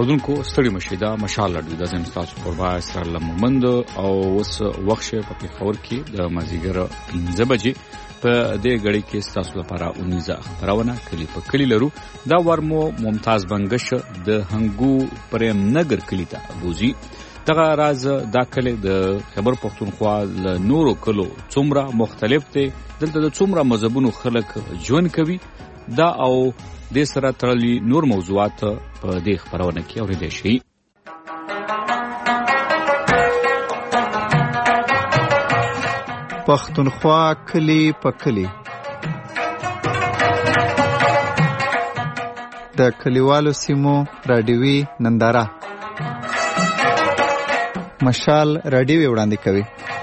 اوریدونکو ستړي مشئ دا مشال لري د زم تاسو قربا سره لممند او وس وخت په پیښور کې د مازیګر 15 بجې په دې غړي کې تاسو لپاره 19 خبرونه کلی په کلی لرو دا ورمو ممتاز بنگش د هنګو پریم نګر کلی ته بوزي دغه راز دا کلی د خبر پښتونخوا له نورو کلو څومره مختلف دي دلته د څومره مذهبونو خلک ژوند کوي دا او د سره تړلي نور موضوعات په دې خبرونه کې اورېدل شي. پښتونخوا کلی په کلی د کلیوالو سیمو رادیوي ننداره مشال رادیوي وړاندې کوي.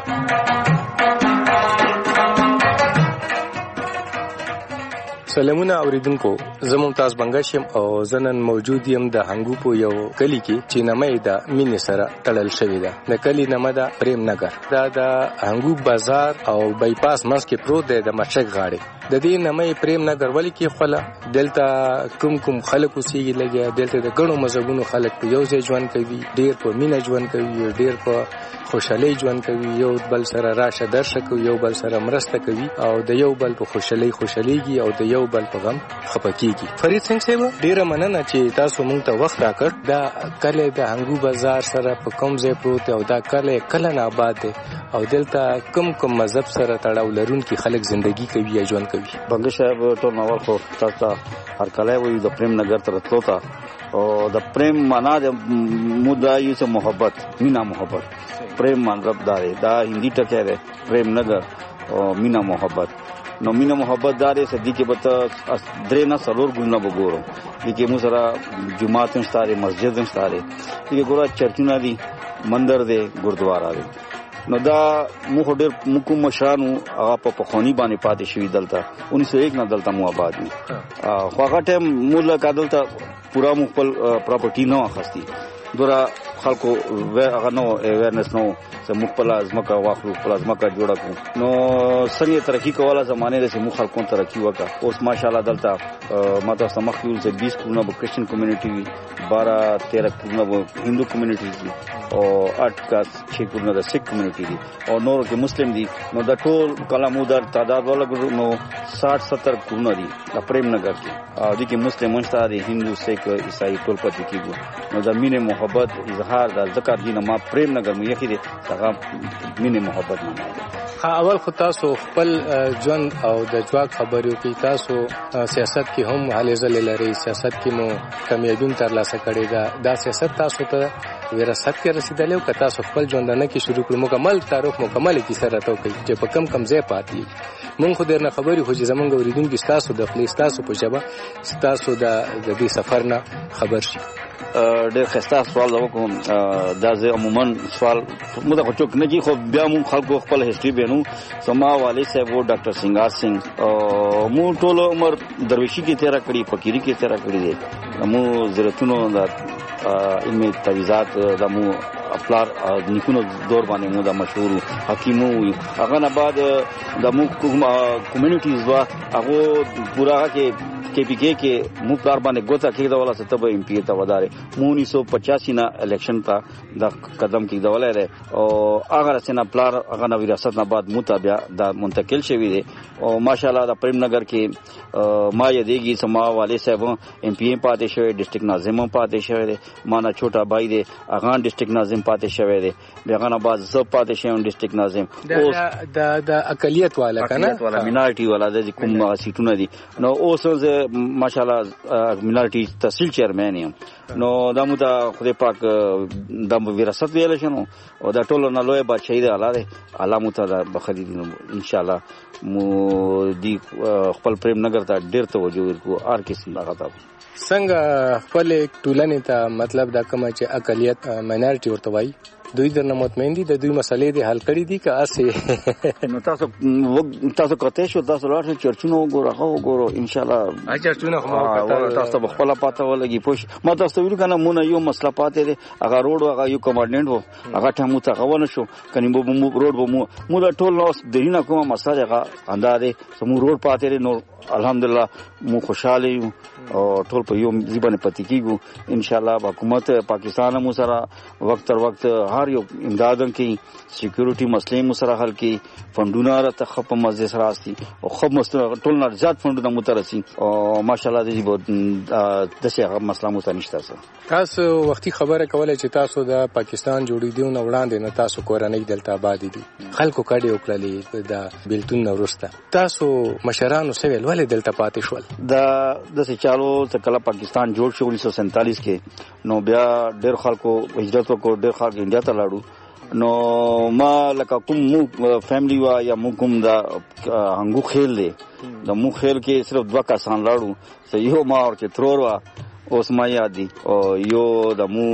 سلامونه اوریدونکو زه ممتاز بنگشم او زنن موجود یم د هنګو په یو کلی کې چې نامه د مینې سره تړل شوی ده. د کلی نامه ده پریم نګر. دا د هنګو بازار او بایپاس منځ کې پروت دی د مشک غاړې. د دې نامه پریم نګر ولې کې خپل دلته کوم خلک اوسېږي لګیا دلته د ګڼو مذهبونو خلک په یو ځای ژوند کوي ډیر په مینه ژوند کوي ډیر په خوشحالي ژوند کوي یو بل سره راشه درشه کوي یو بل سره مرسته کوي او د یو بل په خوشحاليږي او د یو بل په غم خپکیږي. فرید سنگ صاحب ډیره مننه چې تاسو مونږ ته وخت راکړ. دا کله د هنګو بازار سره په کوم ځای پروت او دا کله نه آباد دی او دلته کوم مذهب سره تړاو لرونکي خلک ژوندۍ کوي یا ژوند کوي. بنگش صاحب ټول نو خو تاسو هر کله وي د پریم نګر تر تلو تا او د پریم معنا د مودایي سره محبت مینا محبت پریم مطلب دا هندي ټکی دی پریم نګر او مینا محبت نو مینا محبت دارې صدیقه بت درې نه سلور ګونه وګورو دغه مو سره جمعه تنستاره مسجد تنستاره دغه ګورا چرچونه دي مندر دی ګردوارا دی نو دا مو ډېر مکو مشرانو هغه په پخونی باندې پاتې شوی دلته 1901 نه دلته مو آباد دي خو هغه ټیم موږ دلته پورا مخبل پراپرټي نه اخستي دورا خلکو هغه نو اویرنس نو چې مخبل ازمکه واخلو خپل ازمکه جوړه کړو نو څنګه ترقی کوله زمانه د سیمو خلکو ترقی وکړه اوس ماشاءالله دلته ماته سمخیول سے 20 کورونه په کرسچن کمیونټي 12-13 کورونه په هندو کمیونټي دي او 8 کا 6 کورونه د سکھ کمیونټي دي او نور کې مسلم دي نو د ټول کلامو در تعداد ولګو نو 60-70 کورونه دي د پریم نګر کې او دي کې مسلمان ستاره هندو سکھ عیسائی ټول پاتې کیږي نو د مینه محبت اظهار د ذکر دي ما پریم نګر مې یخي دي هغه مینه محبت نه اول خو تاسو خپل ژوند او د ځواک خبرو کې تاسو سیاست کې هم حالې زلې لري سیاست کې مو کامیابی ترلاسه کړې ده دا سیاست تاسو ته وراثت کې رسیدلې او که تاسو خپل ژوندانه کې شروع کړو مکمل تعارف مکمل کی سره راته کوي چې په کم ځای پاتې مونږ خو درنه خبرې خو چې زمونږ اوریدونکو تاسو د خپل تاسو په جواب تاسو د دې سفر نه خبر شي. ډېر خسته سوال وکوم دا زه عموما سوال مو د چوک نه کی خو بیا مو خلکو خپل هیستوري بینو سما والد صاحب او ډاکټر سنگار سنگ مو ټول عمر درویشي کې تیرا کړی فقيري کې تیرا کړی دي مو زرتونو د علم تعویذات د مو خپلار نیکونو دور باندې مو د مشهور حکیمو هغه نه بعد د مو کمیونټیز وا هغه پورا کې پی کې مو پلار باندې ګوتا کې دا ولا ستبه ایم پی ته ودارې 1985 نه الیکشن ته د قدم کې دا ولای او هغه سينه پلار هغه نو وراثت نه بعد متابع د منتقل شوی دی او ماشاءالله د پریم نګر کې ما یادېږي سما والد صاحب ایم پی پاتې شوی ډیسټریکټ ناظم پاتې شوی دی مانا چھوٹا بھائی دی هغه ډیسټریکټ ناظم پاتې شوی دی بیاغه نه بعد زه پاتې شوم ډیسټریکټ ناظم د اقلیت والا کنه مینارټي والا د کوم سیټونه دي نو اوس ماشاءالله مینارټي تحصیل چیرمن یم نو دا مو د خدای پاک د وراثت ویل شنو او دا ټول نه لوی بادشاہي دی الله مو ته بخدي ان شاء الله مو دی خپل پریم نګر ته ډیر توجه ورکو هر کس لغتا څنګه خپل ټولنې ته مطلب دا کوم چې اقلیت مینارټي ورته وایي دوی درنه مطمئن دي د دوی مسلې د حل کړي دي که اسه نو تاسو کته شو تاسو لاړ چرچونو وګورو ان شاء الله چرچونو خو تاسو په خپل پاته ولګي پوښ ما تاسو ویل کنه مونږ یو مسله پاتې دي هغه روډ هغه یو کمانډنټ وو هغه ټمو ته غوونه شو کني مو روډ مو د ټول نو درینه کومه مسله هغه اندازې سمو روډ پاتې دي نو الحمدلله مو خوشاله یو او ټول په یو ځبانه پاتې کیږو ان شاء الله حکومت پاکستان مو سره وخت تر وخت هر یو امدادن کی سکیورټي مسلې مو سره حل کی فندونه را تخپ مزه سره اسي او خپ مستر ټول نه زیات فندونه مترسي او ماشاءالله دې به دغه مسله مو ته نشته. تاسو وختي خبره کوله چې تاسو د پاکستان جوړېدو نو وړاندې نه تاسو کورنۍ دلته آباد دي خلکو کډي وکړلې د بیلتون نورسته تاسو مشرانو سویل ولې دلته پاتې شول د چالو کله پاکستان جوړ شو 1947 کې نو بیا ډېر خلکو هجرت وکړ ډېر خلک انډیا ته لاړو نو ما لکه کوم مو فیملی وا یا مو کوم دا هنګو خیل دی د مو خیل کې صرف 2 کسان لاړو سه یو ما ورته ترور وا اوس ما یادي او یو د مو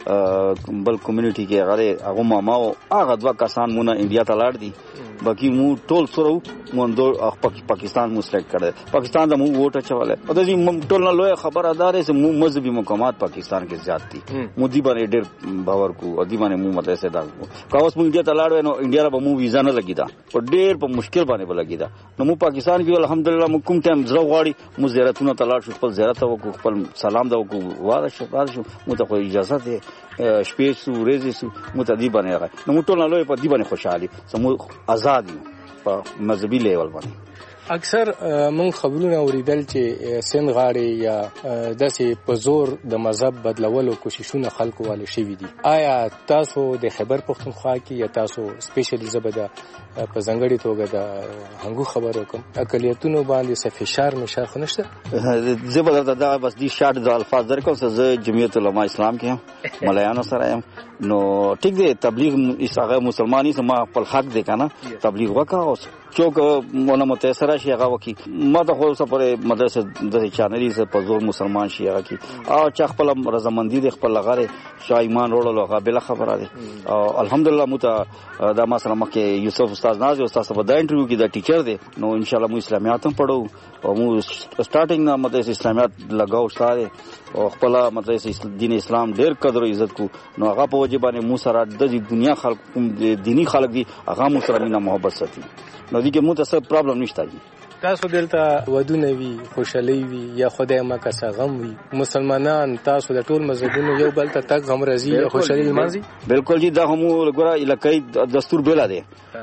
بل کمیونټي کې هغه ماما او هغه 2 کسان مونږه انډیا ته لاړ دي باقي مو ټول سره مونږ پاکستان مو سلیکټ کړل پاکستان د مو ووټ اچواله او د دې ټول نه لوی خبردار چې مو مذهبي مقامات پاکستان کې زیات دي مو دی باندې ډېر باور کو او دی باندې مو مدرسه دا کاوس مو انډیا ته لاړ نو انډیا به مو ویزا نه لګیدا او ډېر په مشکل باندې لګیدا نو مو پاکستان کې الحمدلله مو کوم ټایم زړه غواړي مو زیارتونه ته لاړ شو خپل زیارت وکړو خپل سلام دا وکړو واده شو مو ته خو اجازه ده شپې سو ورځې سو متدی باندې راغی نو ټول نه لوی په دی باندې خوشحالي سمو آزاد په مذهبي لیول باندې اکثر مون خبرونه اوریدل چې سند غاړي یا داسې په زور د مذهب بدلولو کوششونه خلکو والے شوي دي آیا تاسو د خبر پښتونخوا کې یا تاسو سپیشلی زبده په ځنګړي توګه د هنګو خبرو کوم اقلیتونو باندې څه فشار نشه خنشته زبده دا بس دي شارټ د الفاظ درکو زه جمعیت علماء اسلام کې ملایانو سره يم نو ټیک دی تبلیغ هغه مسلمانۍ سم خپل حق دی کنه تبلیغ وکاو چوک مونږه متاثر شي هغه وکي ما ته خو سره مدرسه د چانلي سره په زور مسلمان شي هغه کی او چې خپل رضامندي د خپل لغره شاه ایمان وروړل هغه بل خبره ده او الحمدلله مو ته دا مثلا مکه یوسف استاد ناز استاد په دا انټرویو کې دا ټیچر دی نو ان شاء الله مو اسلامیات هم پڑھو او مو سٹارټینګ نه مدرسه اسلامیات لگاو استاد او خپل مدرسه دین اسلام ډیر قدر او عزت کو نو هغه په وجه باندې مو سره د دنیا خلک دینی خلک دي هغه مو سره مینا محبت ساتي نو دې کې مو ته څه پرابلم نشته تاسو دلته ودونه وی خوشالي وی یا خدای مکه غم وی مسلمانان تاسو د ټول مذهبونو یو بل ته تک غم راځي یا خوشالي مانځي بالکل جی دا هم ګوره الکای دستور بیل دی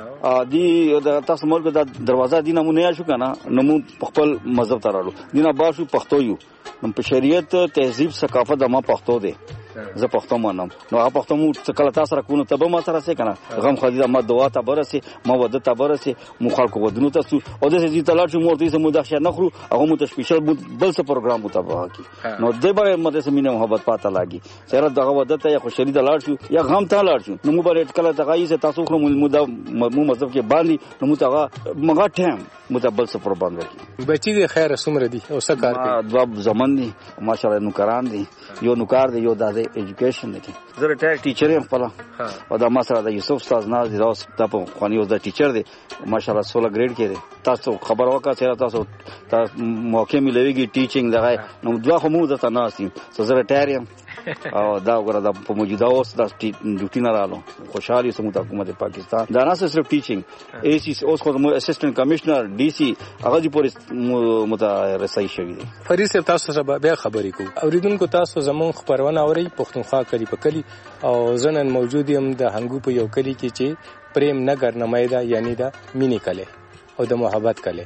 دی تاسو ملک د دروازه دینه مو نه شو کنه نو مو خپل مذهب ته راړو دینه باشو پښتو یو نو په شریعت تهذیب ثقافت د ما پښتو دی زه پښتو مانم نو هغه پښتو مو کله تاسو را کوو ته به ما سره سي کنه غم خو دې ما دعا ته برسي ما وده ته برسي مو خلکو ودنو تاسو او د دې تلاش مو ورته سمو د ښه نخرو هغه مو ته سپیشل بل څه پروګرام مطابق کی نو دې به مده سمینه محبت پاته لاګي سره دغه وده ته یا خوشالي د لاړ شو یا غم ته لاړ شو نو مو بل کله دغه یې تاسو خو مو مذهب کې باندې نو مو ته مغه ټیم متبل څه پروګرام وکي بچی د خیر سمره دي او څه کار کوي دوا زمون دي ماشاءالله نوکران دي یو نوکار دی یو د ایجوکیشن دی زه ریټایر ټیچر یم خپل او دا ما سره د یوسف استاد ناز دی راس په خواني او د ټیچر دی ماشاءالله 16 ګریډ کې دی تاسو خبر وکړه چې تاسو موقع ملويږي ټیچینګ دغه نو دوا خو مو د تناسیم زه ریټایر یم او دا وګوره د په موجوده اوس د ډیوټي نه رالو خوشحالي سمو د حکومت پاکستان دا نه صرف ټیچینګ ایسی اوس خو مو اسسټنټ کمشنر ډي سي هغه دی پولیس مترسي شوی دی فرید صاحب تاسو سره بیا خبرې کوو اوریدونکو تاسو زمون خبرونه اوري پښتونخوا کلی په کلی او زنن موجود یم د هنګو په یو کلی کې چې پریم نګر نمایدا یعنی دا مینی کلی او د محبت کلی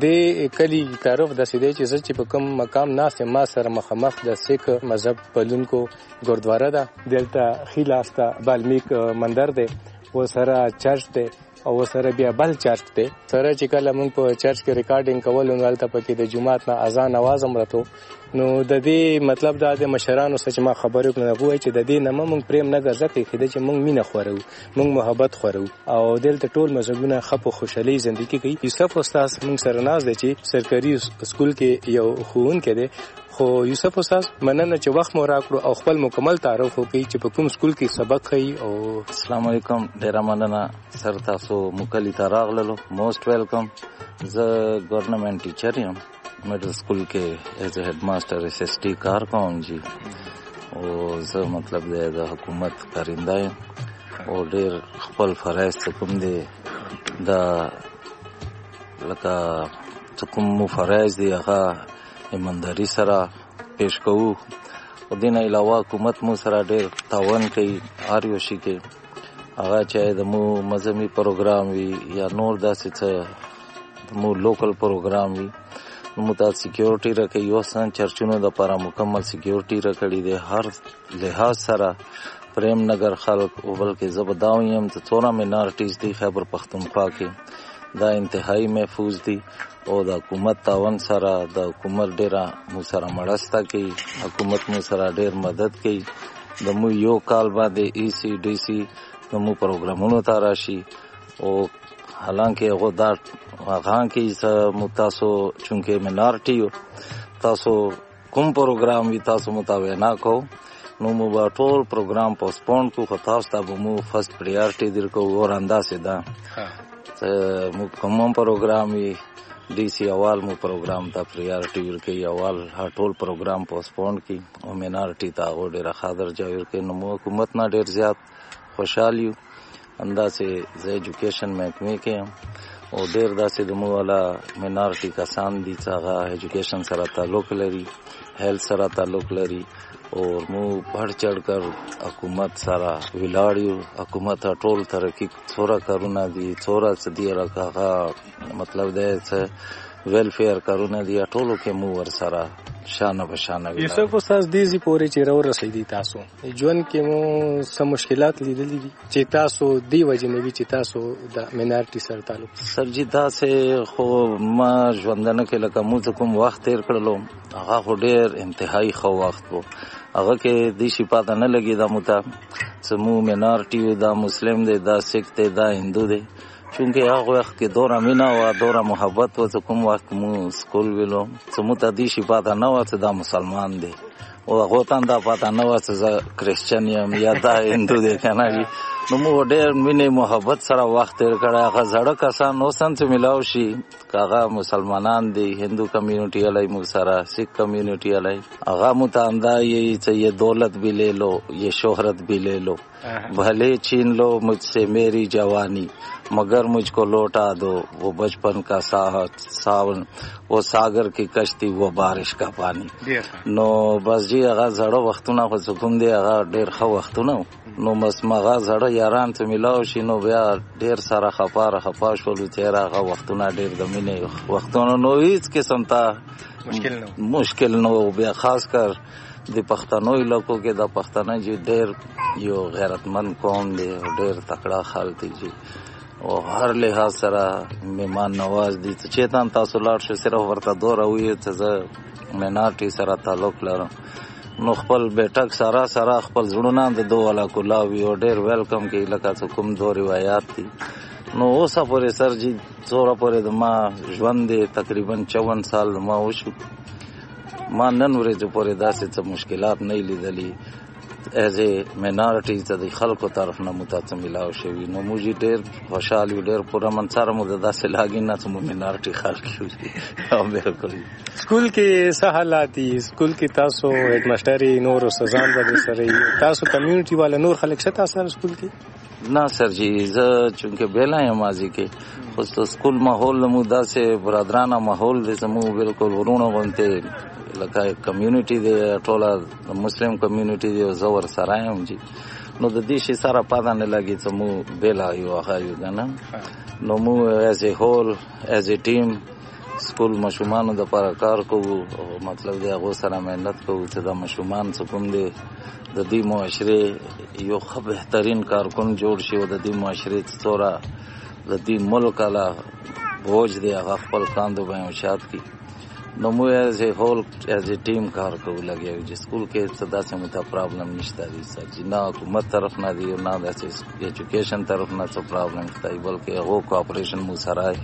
د کلی تعارف د سیدې چې په کوم مقام ناس ما سره مخامخ د سیک مذهب پلونکو ګوردواره ده دلته خیلاستا بالمیک مندر ده و سره چرچ ده او سره بیا بل چرچ ده سره چې کله موږ په چرچ کې ریکارډینګ کول نو البته پکې د جمعات نه اذان आवाज هم راته نو د دې مطلب دا د مشرانو سره ما خبرې کړم غوای چې د دې نه موږ پریم نه ګرځي چې چې موږ مینه خورو موږ محبت خورو او دلته ټول مزګونه خپ خوشحالي ژوندۍ کوي یوسف استاد موږ سره ناز دی چې سرکاري سکول کې یو خوون کې دی خو یوسف استاد مننه چې وخت مو راکړو او خپل مکمل تعارف وکړئ چې په کوم سکول کې سبق خي. او السلام علیکم، ډیر مننه سر تاسو مکلی ته راغللو. موست ویلکم. زه ګورنمنت ټیچر یم، میډل سکول کې ایز هډ ماسټر SST کار کوم جی. او زه مطلب د حکومت کارنده یم او ډیر خپل فرایض کوم دي دا لکه کوم فرایض دي هغه ایمانداری سره پیش کوو. او دین علاوه حکومت مو سره ډیر تعاون کوي هر یو شي کې، هغه چې د مو مذهبي پروګرام وي یا نور داسې څه مو لوکل پروګرام وي نو تاسو سکیورټي راکړي. یو سن چرچونو د لپاره مکمل سکیورټي راکړي دي هر لحاظ سره. پریم نگر خلک او بلکې زبداویم ته څوره مینارټیز دي خیبر پختونخوا کې دا انتهایی محفوظ دي او د حکومت تعاون سره د حکومت ډیره مو سره مرسته کوي، حکومت مو سره ډیر مدد کوي. د مو یو کال باندې ECDC د مو پروګرامونو ته راشي او حالانکه هغه دا هغه کې مو تاسو چونکه مینارټي تاسو کوم پروګرام وي تاسو متاوي نه کو نو مو با ټول پروګرام پوسټپون کو. خو تاسو ته مو فرست پریارټي درکو اور اندازه ده مو کوم پروګرام وي DC اول مو پروګرام ته پریارټي ورکي، اول ټول پروګرام پوسټپون کی او مینارټي ته اور ډیر خاطر جوړ کړي. نو حکومت نه ډیر زیات خوشحالي اندازه ز ایجوکیشن محکمه کې او ډیر داسې د مو والا مینارټي کسان دي چې هغه ایجوکیشن سره تعلق لري، هیلث سره تعلق لري او مو بڑھ چڑھ کر حکومت سره ویلاړیو. حکومت ټول ترقی څوره کارونه دي، څوره سدي راکاغه مطلب دی چې ویلفیر کارونه دي ټولو کې مو ور سره شانه بشانه وي. یوسف استاد دې زی پورې چې راو رسیدي تاسو ژوند کې مو سم مشکلات لیدلې دي چې تاسو دی وجه نه وی چې تاسو د مینارټي سره تعلق سرجی دا سه خو ما ژوندنه کې لکه مو کوم وخت تیر کړلو هغه ډیر انتهایی خو وخت وو. هغه کې د شي پاته نه لګي دا مو ته سمو مینارټي دا مسلم دی دا سکھ دی دا هندو دی چونکه هغه وخت کې دوره مینا او دوره محبت و کوم وخت مو سکول ویلو سمو ته د شي پاته نه و چې دا مسلمان دی او هغه ته دا پاته نه و چې کریسچن یم یا دا هندو دی کنه. نو مو ډېر مینه محبت سره وخت تیر کړه. هغه زړه کسان نو سنت ملاو شي هغه مسلمانان دي، هندو کمیونٹی علی مو سره سکھ کمیونٹی علی هغه متاندا یہی چې یہ دولت بھی لے لو یہ شہرت بھی لے لو بھلے چھین لو مجھ سے میری جوانی مگر مجھ کو لوٹا دو وہ بچپن کا ساون وہ ساگر کی کشتی وہ بارش کا پانی. نو بس جی هغه زړه وختونه خو سکون دی، هغه ډېر ښه وختونه نو بس مغه زړه یاران ته ملاو شي نو بیا ډېر سره خپا شولو چې هغه وختونه ډېر د مینې وختونه نو هیڅ قسم ته مشکل نو بیا خاص کر د پښتنو علاقو کې د پښتنه جی ډېر یو غیرتمند قوم دی او ډېر تکړه خلک دي او هر لحاظ سره مهمان نواز دي. چې تاسو لاړ شئ صرف ورته دوره وي چې زه مینارټي سره تعلق لرم نو خپل بیٹک سره خپل زړونه د دوه والا کولاوي او ډېر ویلکم کې لکه کوم دو روایت دي. نو اوسه پورې سر جی څوره پورې د ما ژوند دی تقریبا 54 سال ما وشو. ما نن ورځ پورې داسې څه مشکلات نه لیدلې ایز ا مینارټي چې د خلکو طرف نه متاثر ملاو شوی. نو موږ ډېر خوشاله ډېر پوره منصر مو داسې لاګي نه چې مو مینارټي خلک یو او بالکل. سکول کې سہالات دي، سکول کې تاسو هډ ماستر نور استادان به سره تاسو کمیونټي والا نور خلک شته سره سکول کې نه سر جی زه چونکه بیلا یم ماضی کې خو سکول ماحول مو داسې برادرانه ماحول دي چې مو بالکل ورونه غونته لکه کمیونټي دی ټوله مسلم کمیونټي دی زور سره یم جی. نو د دې شي سره پاده نه لګي چې مو بیلا یو هغه یو کنه. نو مو ایز ا هول ایز ا ټیم سکول مشومان د لپاره کار کوو او مطلب دی هغه سره مهنت کوو چې د مشومان څوم دی د دې معاشره یو ښه بهترین کارکون جوړ شي او د دې معاشره څوره د دې ملک لا بوج دی هغه خپل کاندو به اوشات کی. نو مو ایز ا هول ایز ا ټیم کار کوو لګیو چې سکول کې صدا سم ته پرابلم نشته دي سر جی نه حکومت طرف نه دی نه د ایجوکیشن طرف نه څه پرابلم شته بلکې هغه کوآپریشن مو سره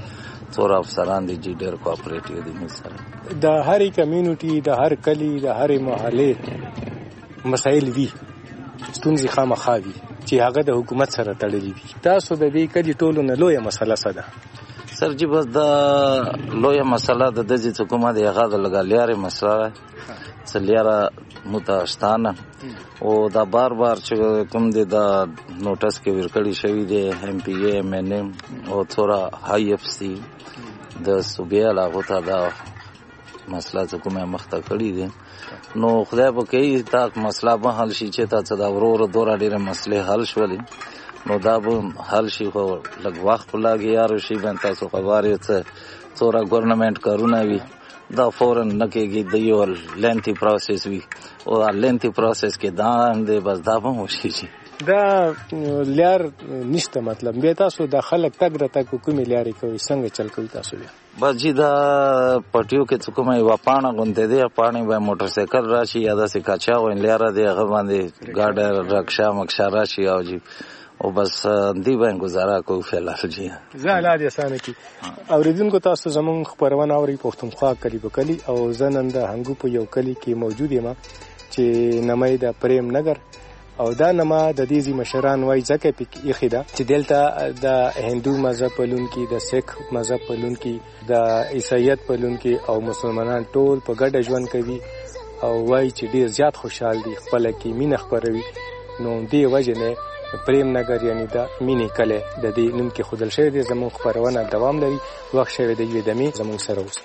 څور افسران دي چې ډېر کوآپریټیو دي موږ سره. د هرې کمیونټي د هر کلی د هرې محلې مسایل وي ستونزې خامخا وي چې هغه د حکومت سره تړلي وي. تاسو د دې کلي ټولو نه لویه مسله څه ده؟ سر جی بس دا لویه مسله د دې چې کومه دی هغه د لګالیارې مسله سلیاره متاشتانه او دا بار چې کوم دی دا نوټس کې ورکړی شوی دی MPA MNM او څورا IFC د صوبې علاوه ته دا مسله چې کومه مخته کړی دی. نو خدای په کې تا مسله به حل شي چې تا دا ورور دوره ډیره مسله حل شولې نو دا به حل شي خو لږ وخت لګي یار شي باندې تاسو خبرې ته څورا ګورنمنت کارونه وي دا فورن نه کېږي د یو لینتي پروسس وي او لینتي پروسس کې دا هم دی بس دا به وشي دا لار نشته. مطلب به تاسو د خلک تګ را تک کومې لارې کوي څنګه چل کوي تاسو بیا؟ بس جی دا پټیو کې څه کومه یو پاڼه غونډه دی پاڼه به موټر سایکل راشي یا د سکاچا وین لار دی هغه باندې ګاډه رکشا مکشا راشي او جی او بس دی باندې گزاره کوو فعال جی زه لاره اسانه کی اوریدونکو تاسو زمون خبرونه اوري پښتونخوا کلی په کلی او زنن د هنګو په یو کلی کې موجود یم چې نمای د پریم نگر او دا نما د دې مشران وای ځکه په یخې ده چې دلته د هندو مذهب پلونکي د سیک مذهب پلونکي د عیسایت پلونکي او مسلمانان ټول په ګډه ژوند کوي او وای چې ډیر زیات خوشحال دي خپل کې مینه خبروي. نو دې وجه نه پریم نگر یعنی دا مینی کله د دې نوم کې خودل شوی دی. زموږ خبرونه دوام لري وخت شوی دی یوه دمه زموږ سره اوسه.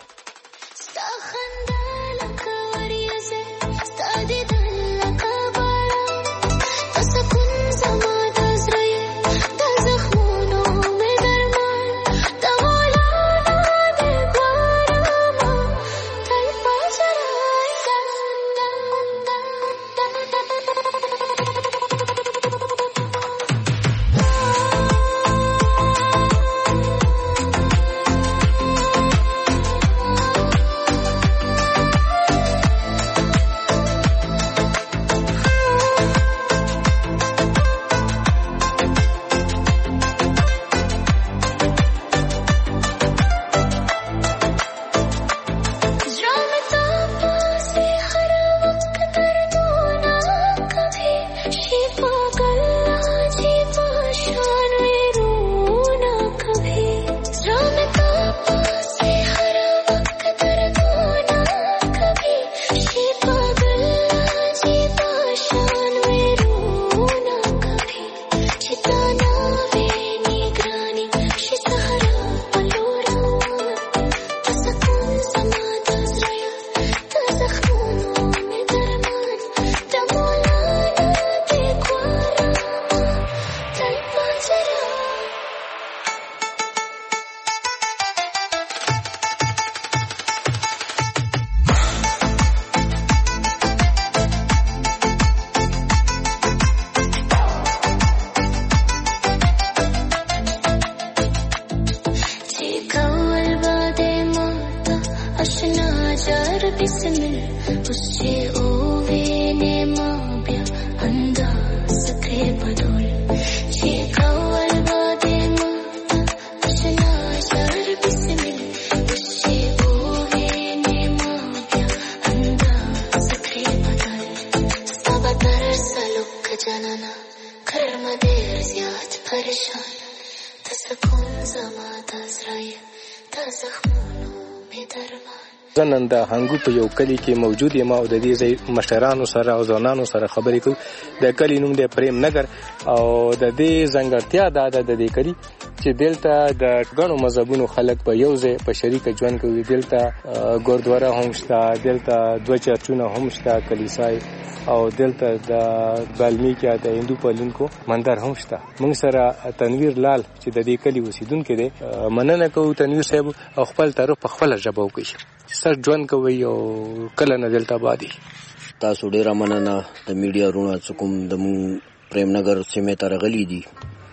نن د هنګو په یو کلی کې موجود یم او د دې مشرانو سره او ځوانانو سره خبرې کوو. د کلی نوم دی پریم نگر او د دې ځانګړتیا دا ده د دې کلی چې دلته د ګڼو مذهبونو خلک په یو ځای په شریک ژوند کوي. دلته ګوردواره هم شته، دلته دوه چرچونه هم شته کلیسای او دلته د بالمیکا د هندو پلونکو مندر هم شته. موږ سره تنویر لال چې د دې کلی اوسیدونکو دی. مننه کوو تنویر صاحب او خپل تعارف په خپل ژبه وکړئ. سر ژوند کوي او کله نه دلته بادي. تاسو ډیر مننه د میډیا رونه څوک د مون پریم نگر سیمه ته راغلي دي.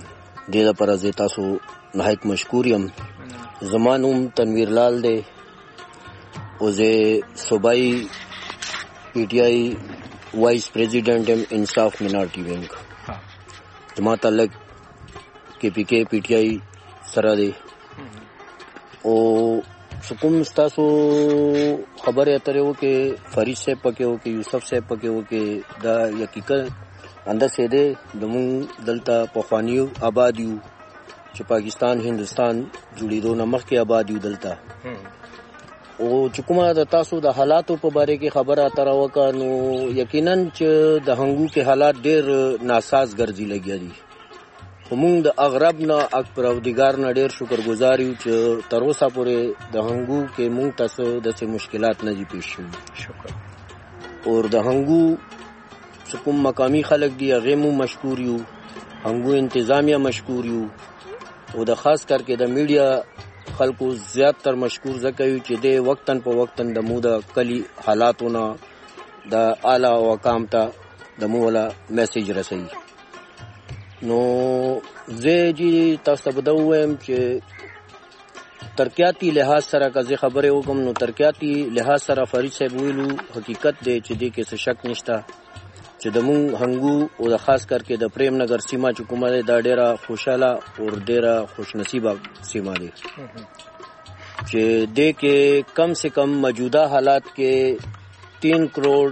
دې لپاره زه تاسو نهایت مشکور یم. زمانوم تنویر لال دی او زه صوبای PTI وایس پریزیډنټ ام انصاف مینارټي وینګ. زما تعلق KPK PTI سره دی او کوم تاسو خبره اترې وکي فرید صاحب پکې وکي یوسف صاحب پکې وکي دا حقیقت انده سي دي دمو دلته پخوانیو آبادیو چې پاکستان هندستان جوړېدو نه مخکې آبادیو دلته او چې کومه د تاسو د حالاتو په باره کې خبره اتره وکړه نو یقینا چې د هنګو کې حالات ډېر ناساز ګرځي لګیا دي موږ د اغرب نه پروردګار نه ډېر شکرګزار یو چې تر اوسه پورې د هنګو کې موږ تاسو د مشکلات نه دي پیښ شوي شکر اور د هنګو کوم مقامی خلک دي هغه مو مشکور یو هنګو انتظامیه مشکور یو او د خاص کر کې د میډیا خلکو زیات تر مشکور زکوي چې د وقتن په وقتن د مو د کلی حالاتونه د اعلی وقام ته د مو ولا میسج رسوي نو زه جی تاسو ته بدوم چې ترقیاتی لحاظ سره که خبره وکم نو ترقیاتی لحاظ سره فرید صاحب ویلو حقیقت دی چې دې کې څه شک نشته چې د مون هنګو او د خاص کر کې د پریم نگر سیمه چې کومه ده دا ډیره خوشاله او ډیره خوش نصیبه سیمه ده چې دې کې کم سے کم موجوده حالات کې 3 کروڑ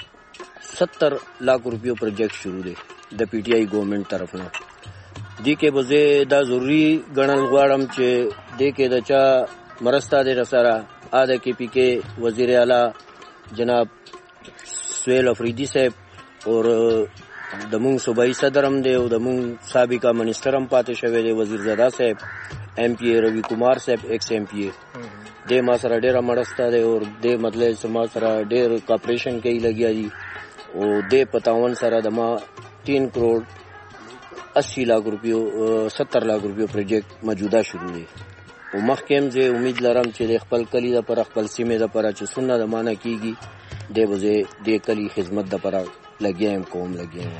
70 lakh रुपयो project शुरू دي د پی ټی آی ګورنمنت طرف نه دي کې به دا ضروری ګڼل غواړم چې دې کې د چا مرسته دې سره اده کې پی کې وزیر اعلی جناب سہیل افریدی صاحب اور د مون صوبائی صدرم دی او د مون سابقہ منسٹرم پاتې شوی دی وزیر زاده صاحب ایم پی روی کمار صاحب ایکس ایم پی د ما سره ډیره مرسته دی او د مطلب سما سره ډیر کاپریشن کوي لګیا دي او د 55 سره د ما 3 کروڑ 80 लाख रुपयो 70 लाख रुपयो project موجوده شروع دي او مخکې زه امید لرم چې د خپل کلی د پر خپل سیمه د پر چې سنت د معنا کیږي د وځي د کلی خدمت د پر لګیم کوم لګیم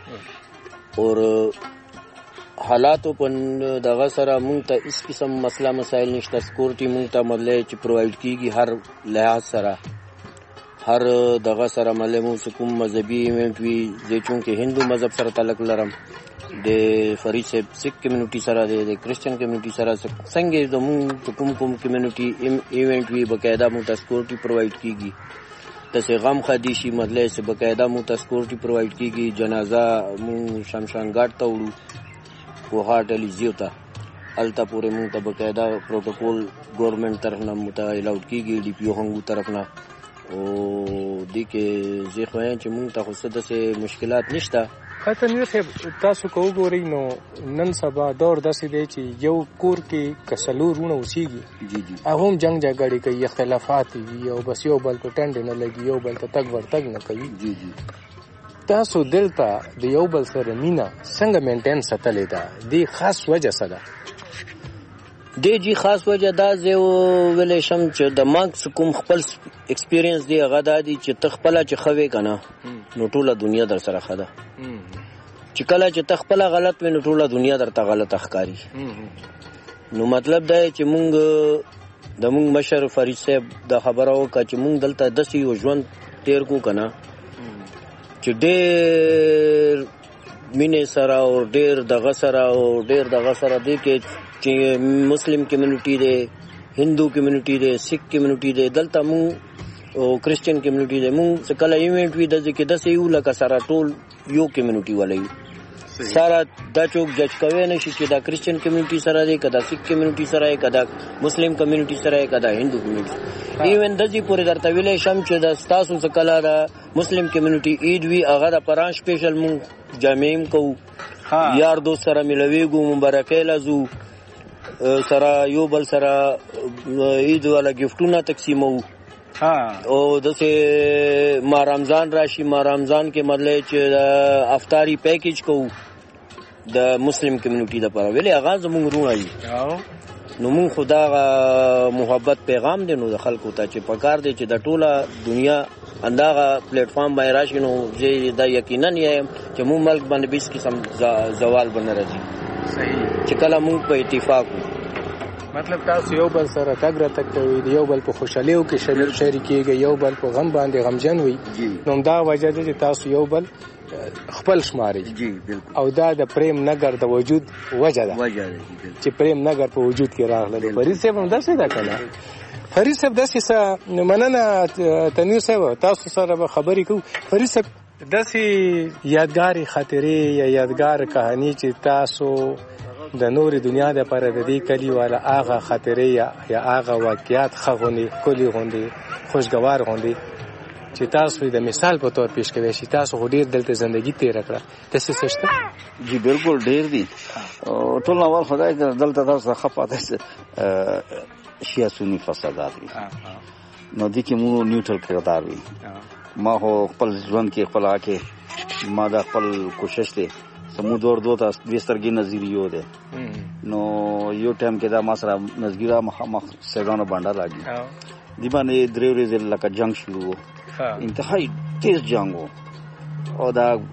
اور حالاتو په دغه سره مونږ ته هیڅ قسم مسله مسایل نشته سکیورټي مونږ ته مطلب چې پرووایډ کیږي هر لحاظ سره هر دغه سره ملمو کوم مذهبي ایونت وی چې چونکه هندو مذهب سره تعلق لرم د فرید صاحب سکھ کمیونټي سره د کرسچن کمیونټي سره څنګه د مونږ کوم کمیونټي ایونت وی بقاعده مو سکیورټي پرووایډ کیږي تاسو غم خدیشي مطلب چې بقاعده مو سکیورټي پرووایډ کیږي جنازه مو شمشان ګاټ ته وړو کوه ټلیزیو ته الته پورې مو ته بقاعده پروتوکول ګورنمنت طرف نه متعلق کیږي ډي پی او هنګو طرف نه او دې کې زه خو چې مونږ ته خو څه مشکلات نشته تنویر صاحب تاسو کو ګورئ نو نن سبا دور داسې دی چې یو کور کې کسلورونه اوسېږي جی جی هغه هم جنگ جګړې کوي اختلافات وي او بس یو بل په ټنډ نه لګي یو بل ته تګ ورتګ نه کوي جی جی تاسو دلته د یو بل سره مینا څنګه مینټین ساتلې ده د خاص وجه څه ده دی جی خاص وجه دا زه ویلې شم چې د ماکس کوم خپل ایکسپیرینس دی هغه دا دی چې تخپل چې خوي کنه نو ټوله دنیا در سره خده چې کله چې تخپل غلط وي نو ټوله دنیا درته غلط ښکاری نو مطلب دا چې مونږ د مونږ مشر فرید صاحب د خبرو کا چې مونږ دلته دسي یو ژوند تیر کو کنه چې ډېر مینه سره او ډېر دغه سره او ډېر دغه سره دی کې چې مسلم کمیونټي دی هندو کمیونټي دی سکھ کمیونټي دی دلته مونږ او کرسچن کمیونټي دی مونږ کله ایونت وی د ځکه د سې یو لکه سره ټول یو کمیونټي ولای سره دا چوک جج کوي نه شي چې دا کرسچن کمیونټي سره دی کدا سکھ کمیونټي سره دی کدا مسلم کمیونټي سره دی کدا هندو کمیونټي ایون د دې پورې درته ویلې شم چې د تاسو څخه کله دا مسلم کمیونټي عید وی هغه د پران سپیشل مونږ جامعیم کو یار دوست سره ملويګو مبارکه لازو سره یو بل سره عید والا گیفټونه تقسیمو او دسه ما رمضان راشي ما رمضان کې مطلب چې افطاری پیکیج کو د مسلم کمیونټي د لپاره ویلې اغاز مونږ روړای نو مونږ خدا محبت پیغام دی نو د خلکو ته چې پکار دی چې د ټوله دنیا انداغه پلیټ فارم باندې راشي نو دا یقینا یم چې مونږ ملک باندې 20 قسم زوال باندې راځي صحیح چې کله مونږ په اتفاق مطلب تاسو یو بل سره تګ را تک کوي، یو بل په خوشحالیو کې شریکېږي، یو بل په غم باندې غمجن وي، نو دا وجه ده چې تاسو یو بل خپل شماري. جی بالکل. او دا د پریم نګر د وجود وجه ده چې پریم نګر په وجود کې راغله. فرید صاحب هم داسې ده کنه؟ فرید صاحب داسې مننه تنویر صاحب، تاسو سره به خبرې کوو. فرید صاحب داسې یادګاري خاطرې یا یادګار کہانی چې تاسو د نورې دنیا د لپاره د دې کلي والا هغه خاطرې یا هغه واقعیات ښه غوندې ښکلي غوندې خوشګوار غوندې چې تاسو د مثال په تور پیش کوي چې تاسو خو ډېر دلته زندگی تېره کړه، داسې څه شته؟ جی بالکل ډېر دي. ټول اول خدای دلته تاسو ښه پاته شیعه سني فسادات وي، نو دې کې موږ نیوټرل کردار وي. ما خو خپل ژوند کې خپل کې ما دا خپل کوشش دی سمو دور دوته وسترګي نظریو ده، نو یو ټایم کې دا ما سره نظریه مخ سیګانو باندې راځي دی باندې درې ورځې لکه جنگ شروع، انتهایی تیز جنگ وو، او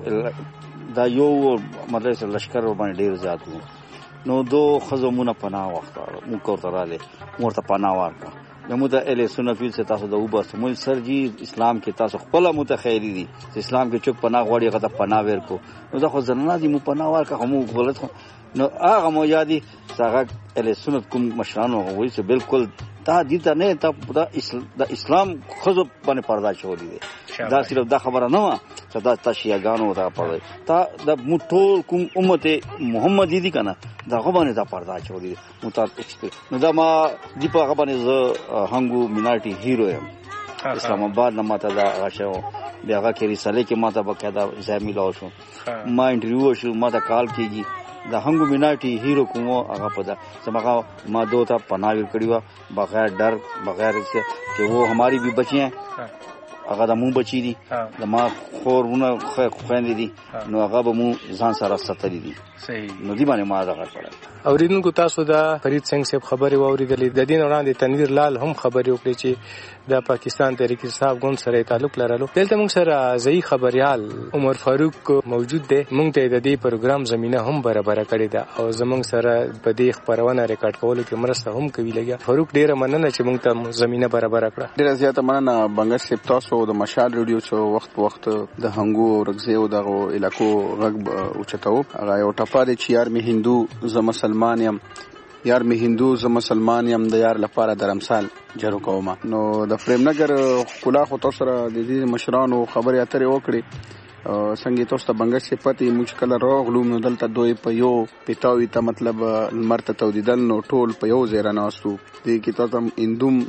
دا یو مدرسې لشکر باندې ډیر زیات وو. نو دو خزمونه پناه واخته مو کوته رااله مرته پناه ورکړه. نو د اهل سنت ویل چې تاسو د وباسه مول سر جی اسلام کې تاسو خپل متخیری دي چې اسلام کې چوک پناه غوړي غته پناه ورکو. نو دا خو زنانه دي مو پناه ورکړه، هم غلط. نو هغه مو یادي څنګه اهل سنت کوم مشرانو وایي چې بالکل تا دې ته نه ته د اسلام خزو باندې پردا چولې دي. دا صرف دا خبره نه و چې دا تشیعاګانو دا پردا تا د موټول کوم امت محمدي دي کنه دا غوونه دا پردا چولې دي متعلق. نو دا ما دی په غوونه ز هنګو مینارټي هیرو یم اسلام آباد نه ماته دا غشو بیا هغه کې رساله کې ماته بقاعده ځای ملاو شو، ما انټرویو شو، ماته کال کیږي د هنګو مینارټي هیرو کوم هغه پدا سمغه ما دوته پناه ورکړی و بغیر ډر بغیر چې وہ ہماری بھی بچی ہیں، هغه د مو بچی دي، د ما خورونه خويندې دي، نو هغه به مو ځان سره ستړي دي. صحیح. نو دی باندې ما دا کړل. اوریدونکو تاسو دا فرید سنگ صاحب خبرې واوریدلې. د دین وړاندې تنویر لال هم خبرې وکړې چې د پاکستان تحریک انصاف ګوند سره تعلق لرلو. دلته موږ سره ځای خبريال عمر فاروق موجود دی. موږ ته د دې پروګرام زمينه هم برابر کړې ده او زموږ سره په دې خبرونه ریکارډ کولو کې مرسته هم کوي. لګیا فاروق ډیره مننه چې موږ ته زمينه برابر کړه. ډیره زیاته مننه بنګر صاحب تاسو د مشال ریډیو چې وخت په وخت د هنګو او رغزه او دغه علاقو غږ اوچتاو. هغه یو ټپاره چې یار می هندو ز مسلمان یم، یار می هندو ز مسلمان یم، د یار لپاره د رمسال جرو کومه. نو د فریم نګر خلا خو تاسو سره د دې مشرانو خبرې اترې وکړي. څنګه تاسو ته بنګر صاحب پته موږ کله راغلو نو دلته دوی په یو پیتاوي ته مطلب مرته تودیدل، نو ټول په یو ځای راناستو. دې کې تاسو هندوم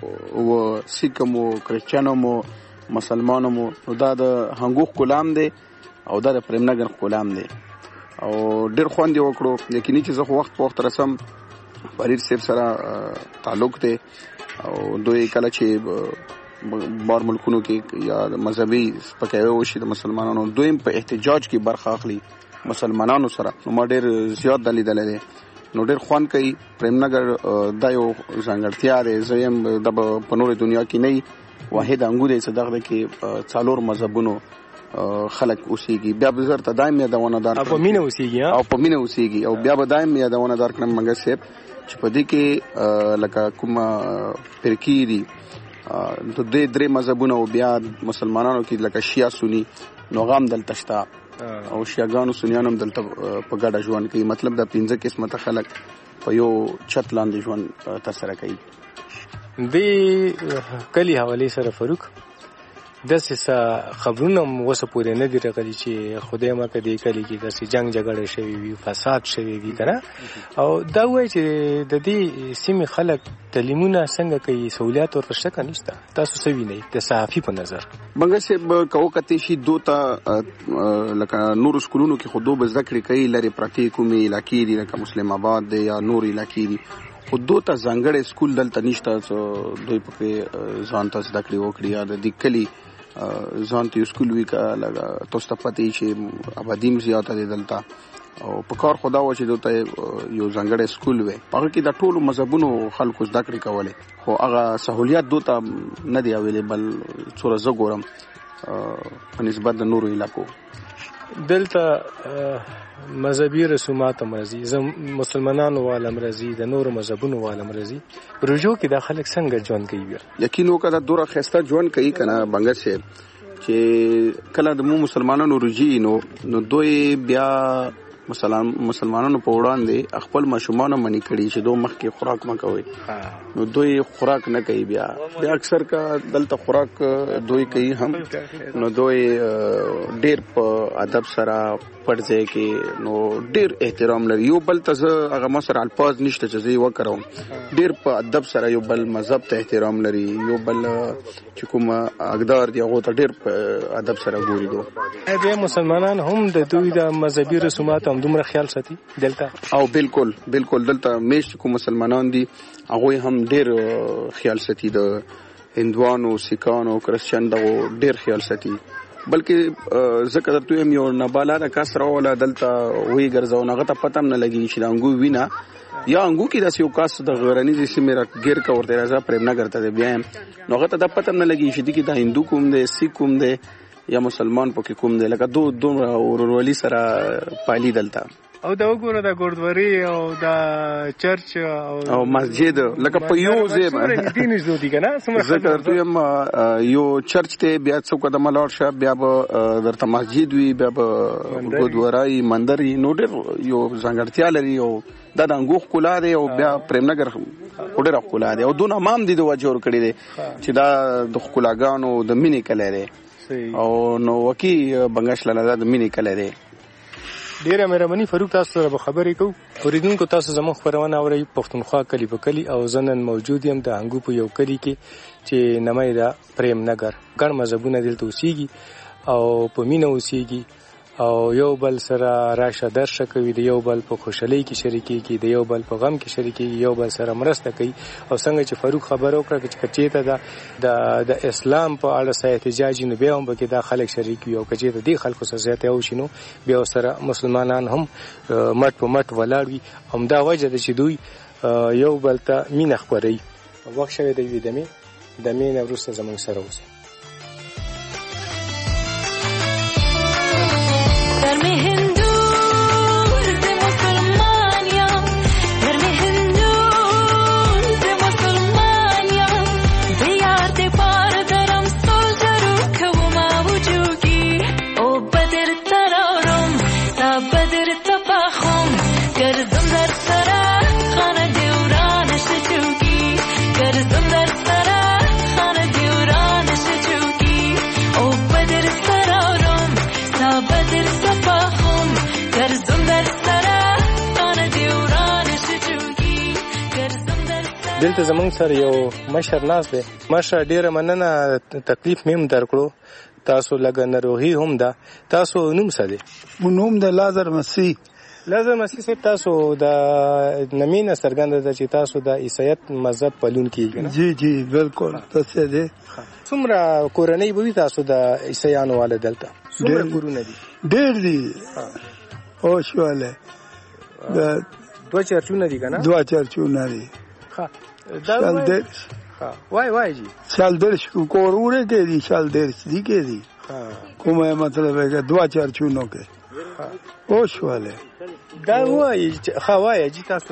او سیکم او کرسچانوم او مسلمانوم، نو دا د هنګو غلام دی او دا د فریم نګر غلام دی او ډیر خوند وکړو. یقیني چې زه وخت په وخت رسم فرید صاحب سره تعلق دی او دوی کله چې بار ملکونو کې یا مذهبي سپکاوی وشي د مسلمانانو دویم په احتجاج کې برخه اخلي مسلمانانو سره، نو ما ډیر زیات دلیدل دي. نو ډیر خوند کوي. فریم نګر دا یو ځانګړتیا ده، زم د په نور دنیا کې نه واحد انګور یې صدقه کې څالور مذهبونو خلق اوسېږي. بیا به زر ته دایم یادونه دار په مینه اوسېږي او په مینه اوسېږي او بیا به دایم یادونه دار کړم منګر صاحب چې په دې کې لکه کومه فرقې دي د دې درې مذهبونو او بیا مسلمانانو کې لکه شیعه سنی نو غام دلته شته او شیعاګانو سنیانو هم دلته په ګډه ژوند کوي. مطلب د 15 قسمه خلک په یو چت لاندې ژوند ترسره کوي. دې کلی حواله سره فاروق داسې خبرونه وسه پورې نه دي راغلي چې خدای ما کدی کلی کې داسې جنگ جګړه شوی وي، فساد شوی وي کنه. او دا وایي چې د دې سیمې خلک تعلیمونه څنګه کوي، سہولیات ورته شته نشته. تاسو څه وینئ د صحافي په نظر؟ بنګر صاحب کو کته شي دوته لکه نور سکولونو کې خودو به ذکر کوي لري پرتی کومي علاقې دي لکه مسلم آباد دی یا نور علاقې دي، خو دوته ځانګړې سکول دلته نشته. دوی په ځان ته ذکر وکړي یا د دې کلی ځان ته سکول وی کا لګا تاسو ته پته چې آبادیم زیاته دي دلته او په کار خدا و چې دوته یو ځانګړې سکول وي هغه کې د ټولو مذهبونو خلکو ذکر کوله، خو هغه سہولیات دوته نه دی اویلیبل څوره زه ګورم په نسبت د نورو علاقو. دلته مذهبي رسومات هم راځي، مسلمانانو والم راځي، د نورو مذهبونو والم راځي. روژو کې دا خلک څنګه ژوند کوي؟ بیا یقین وکړه دوره خسته ژوند کوي کنه بنګر صاحب چې کله د مسلمانانو روجي نو دوی بیا مسلمانانو په وړاندې خپل ماشومان منی کړي چې دوی مخکې خوراک مکوي، نو دوی خوراک نه کوي. بیا اکثر کا دلته خوراک دوی کوي هم، نو دوی ډیر په ادب سره پړځي کې نو ډیر احترام لري. یو بل ته هغه مسر الفاظ نشته چې زه وکړم، ډیر په ادب سره یو بل مذهب ته احترام لري، یو بل چې کوم اقدار دی هغه ته ډیر په ادب سره ګوري. دوی بیا مسلمانان هم د دوی د مذهبي رسومات هم دومره خیال ساتي دلته، او بالکل دلته میشت کوم مسلمانان دي هغه هم ډیر خیال ساتي، د هندوانو، سیکانو، کرسچن دغه ډیر خیال ساتي. بلکې زکه درته یم یو نابالا د کسره ولا دلته وی ګرځاو هغه ته پته نه لګي چې د انګو وینا یا انګو کې داسې یو کاس د غرنیزي سیمې را ګیر کا ورته راځه پرېم نه ګرځي. بیا نو هغه ته د پته نه لګي چې د کې د هندو کوم دی، سیک کوم دی یا مسلمان پکې کوم دی، لکه دوه ورورولي سره پالي دلته. او دا وګوره د ګوردوري او د چرچ او مسجد لکه په یو ځای باندې دین زو دي کنه زکه درته یو چرچ ته بیا څو قدمه لاړ شه بیا به درته مسجد وي، بیا به ګوردوري مندر نو ډېر یو ځانګړتیا لري او دا د انګوخ کولا دی او بیا پرېمنګر وړه کولا دی او دون امام دي د وجور کړی دی چې دا د کولاګانو د مینې کله دی او نو وکی بنگش لاله د مینې کله دی. ډیره مهرباني فاروق، تاسو سره به خبرې کوو. اوریدونکو تاسو زموږ خبرونه اورئ پښتونخوا کلی په کلی او زنن موجود یم د هنګو په یو کلی کې چې نمای دا پریم نګر. ګڼ مذهبونه دلته اوسېږي او په مینه اوسېږي او یو بل سره راشه درشه کوي، د یو بل په خوشحالۍ کې شریکېږي، د یو بل په غم کې شریکېږي، یو بل سره مرسته کوي. او څنګه چې فاروق خبره وکړه چې کچېته د اسلام په اړه څه احتجاج نو بیا هم پکې دا خلک شریک وي او کچېته دې خلکو سره زیاتی وشي نو بیا سره مسلمانان هم مټ په مټ ولاړ وي. همدا وجه ده چې دوی یو بل ته مینه خپروي. وخت شوی دی دمې نه وروسته زموږ سره اوسئ. دلته زمونږ سره یو مشر ناست دی. مشر ډیره مننه، تکلیف مې هم درکړو، تاسو لږه ناروغي هم ده. تاسو نوم څه دی؟ نوم د لازر مسیح. لازر مسیح صاحب، تاسو د نمینه څرګنده ده چې تاسو د عیسایت مذهب پالونکي یې؟ جی بالکل تاسو دی. څومره کورنۍ به وي تاسو د عیسایانو والا دلته؟ څومره کورونه دي؟ ډېر دي او شواله د دوه چرچونه دي کنه؟ دوه چرچونه دي. شال درش وای جی شال درش کورونه کې دي، شال درش دي کې دي. کومه مطلب ہے کہ دوا چرچونو کې او شواله دا وای خوای جی تاسو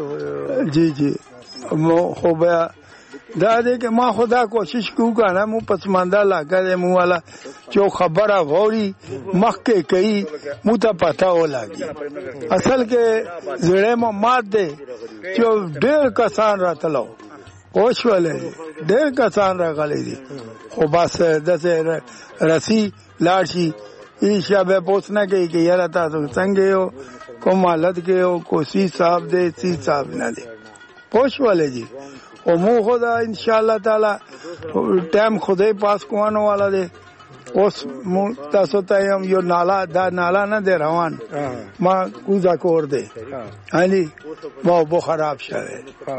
جی مو خو بیا دا دې کې ما خدا کوشش کوو کنه مو پسماندا لاګه مو والا جو خبره غوري مخکې کوي مو ته پتا ولاږي. اصل کې زړه مو مات دی چې ډېر کسان راتلو اوښولې، ډېر کسان راغلي دي خو بس دسه رسی لاړشي ایشا به پوښتنه کوي چې یاره تاسو څنګه یو کوم حالت کې یو کوسی صاحب دی سی صاحب نه دی اوښولې جی. او مو خدا ان شاء الله تعالی ټایم خدای پاس کوانو والا دی. اوس مو تاسو ته یو نالا دا نالا نه دی روان ما کوزا کور دی هاني ما بو خراب شوه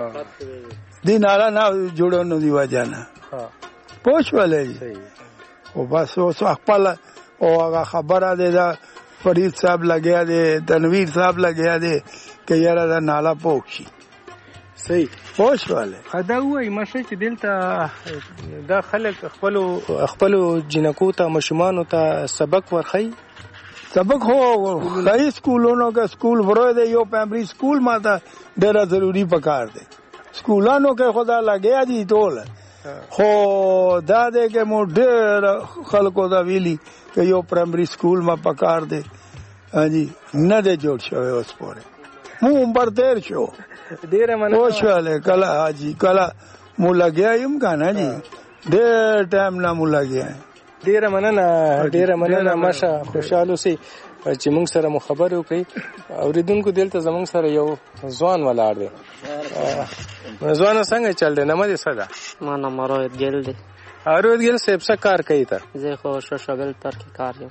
دی نالا نه جوړو نو دی وجانا پوښولې او بس اوس خپل او هغه خبره ده دا فرید صاحب لګیا دی، تنویر صاحب لګیا دی چې یاره دا نالا پوښي صحیح پوښواله. خدا وای مشه چې دلته دا خلک خپل جنکو ته مشمانو ته سبق ورخی سبق هو هاي سکولونو کا سکول ورو دی یو پرائمری سکول ما ته ډېر ضروری پکار دی سکولانو کې خدا لګیا دي ټول خو دا دې کې مو ډېر خلکو دا ویلي چې یو پرائمری سکول ما پکار دی هاجي نه دې جوړ شوی اوس پورې مو عمر تیر شو ډېر مننه خوشاله کله هاجي کله مو لګیا یم کنه جی ډېر ټایم نه مو لګیا ډیره مننه ماشه خوشاله سي چې موږ سره مو خبرې وکړي اوریدونکو دلته زموږ سره یو ځوان ولاړ دی ځوان څنګه چل دی نمه دې صدا ما نام روید ګل دی روید ګل صاحب څه کار کوي ته زه خو سوشل ویلفیر کې کار یم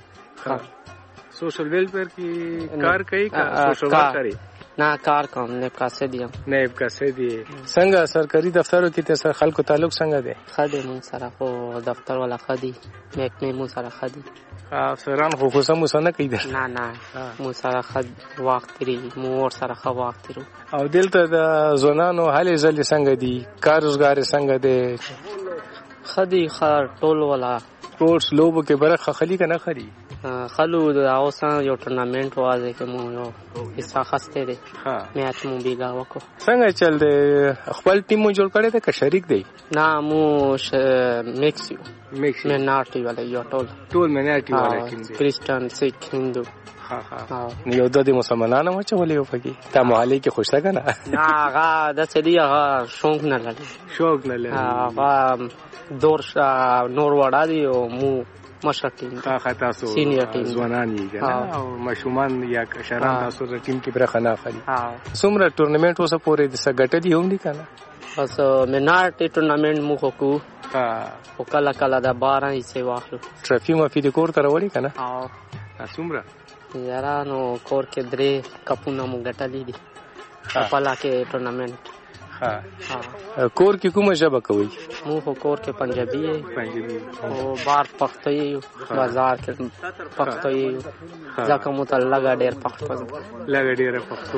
سوشل ویلفیر کې کار کوي کا سوشل ورکر نه کار کوم نه قاصد یم نه قاصد څنګه سرکاري دفترو کې ته خلکو تعلق څنګه دی خدي مون سره خو دفتر ولا خدي محکمه مون سره خدي افسران خو قسم وسنه کوي نه مون سره خد وخت لري مور سره خو وخت لري او دلته د زونانو حالې ځلې څنګه دي کار روزګار څنګه دی خدي خار ټول ولا سپورټس لوبو کې برخه خلی کنه خري خلو د اوسان یو ټورنمنت وازه کې مو یو حصہ خسته دي میچ مو بیګا وکړو څنګه چل دی خپل ټیم مو جوړ کړی دی که شریک دی نه مو میکس مناټي ولا یو ټول مناټي ولا ټیم دی کریسچن سیک هندو یو د مسلمانانو مچ ولې وپکی تا محلي کې خوشته کنه نه هغه د څه دی هغه شوق نه لري هغه دور نور وړا دی او مو مشر ټیم خطا سو سینیئر ټیم ځوانان یې او مشومان یا کشران تاسو د ټیم کې برخه نه اخلي څومره ټورنمنت اوسه پورې د سګټلې هم دي کنه بس مناټي ټورنمنت مو کو او کله کله د 12 یې څه واخلو ټرافي مفي د کور تر وړي کنه څومره یارا نو کور کې درې کپونه مو ګټلې دي خپل کې ټورنمنت کور کې کومه ژبه کوي مو کور کې پنجابي او بار پښتو یو بازار کې پښتو یو ځکه مو ته لګا ډېر پښتو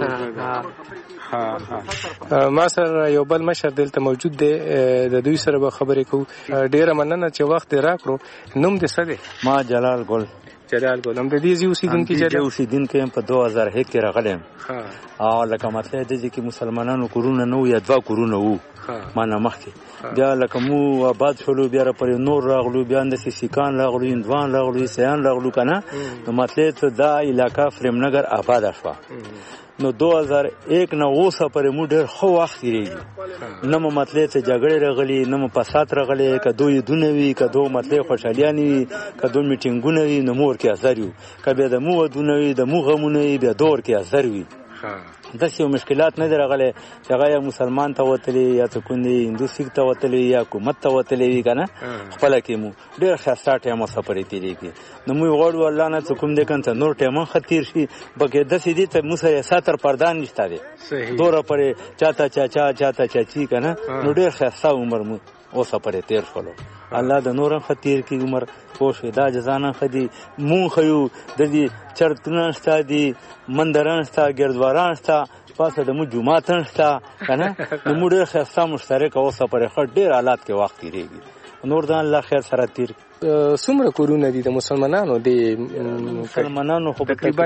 ما سره یو بل مشر دلته موجود دی د دوی سره به خبرې کوو ډېره مننه چې وخت راکړو نوم دې څه دی ما جلال ګل هم د دې اوسیدونکي اوسیدونکي په 2001 کې راغلم او لکه مطلب دې چې مسلمانانو کورونه نو یا دوا کورونه وو معنا مخکې بیا لکه مو آباد شولو بیا پر نور راغلو بیا د سیکان راغلو اندوان راغلو سیان راغلو کنه نو مطلب دا علاقہ فرمنګر آباد شو نو 2001 نه اوسه پر مو ډېر خو وخت کېږي نه مو مطلب ته جګړه راغلي نه مو فساد راغلي کدو دونوي کدو مطلب خوشالياني کدو میټینګونه وي نو مور کې اثر یو کبه د مو دونوي د مو غمونه بیا دور کې اثر وي داسې مشکلات نه درغله چې هغه مسلمان ته وتلی یا ته کوندي هندو سیک ته وتلی یا حکومت ته وتلی وی کنه خپل کې مو ډېر خاصه ټایم سفرې تیریږي نو موږ غواړو الله نه کوم دې کنه نور ټایم خطیر شي بګې داسې دي ته مو سره ساتر پردان نشته دي دوره پرې چاته چاچی کنه نو ډېر خاصه عمر مو او سفرې تیر شولو الله د نورم خطیر کی عمر خوش دا جزانا خدي مون خيو د دې چرتونه ستا دي مندران ستا ګردواران ستا پاسه د مو جمعاتن ستا کنه د مو ډېر خاصه مشترک او سفرې خټ ډېر حالات کې وخت تیریږي نور د الله خیر سره تیر څومره کورونه دي د مسلمانانو خو تقریبا